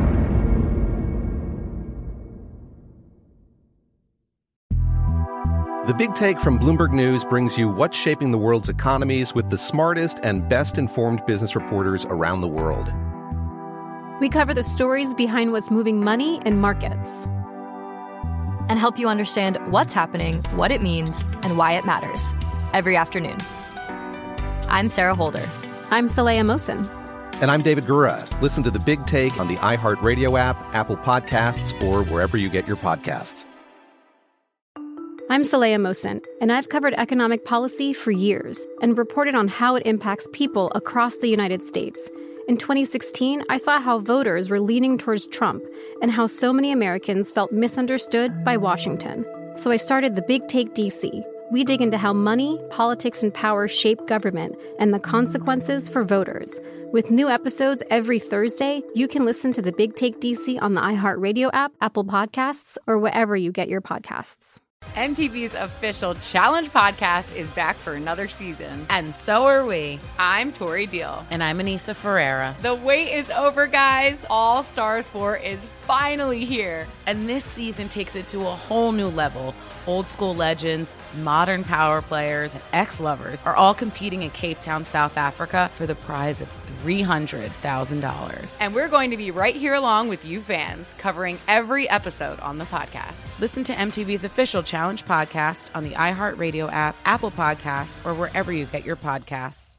The Big Take from Bloomberg News brings you what's shaping the world's economies with the smartest and best-informed business reporters around the world. We cover the stories behind what's moving money and markets, and help you understand what's happening, what it means, and why it matters every afternoon. I'm Sarah Holder. I'm Saleha Mohsin. And I'm David Gura. Listen to The Big Take on the iHeartRadio app, Apple Podcasts, or wherever you get your podcasts. I'm Saleha Mohsin, and I've covered economic policy for years and reported on how it impacts people across the United States. In twenty sixteen, I saw how voters were leaning towards Trump and how so many Americans felt misunderstood by Washington. So I started The Big Take D C. We dig into how money, politics, and power shape government and the consequences for voters. With new episodes every Thursday, you can listen to The Big Take D C on the iHeartRadio app, Apple Podcasts, or wherever you get your podcasts. M T V's official Challenge podcast is back for another season. And so are we. I'm Tori Deal. And I'm Anissa Ferreira. The wait is over, guys. All Stars four is finally here. And this season takes it to a whole new level. Old school legends, modern power players, and ex-lovers are all competing in Cape Town, South Africa for the prize of three hundred thousand dollars. And we're going to be right here along with you fans, covering every episode on the podcast. Listen to M T V's official Challenge podcast on the iHeartRadio app, Apple Podcasts, or wherever you get your podcasts.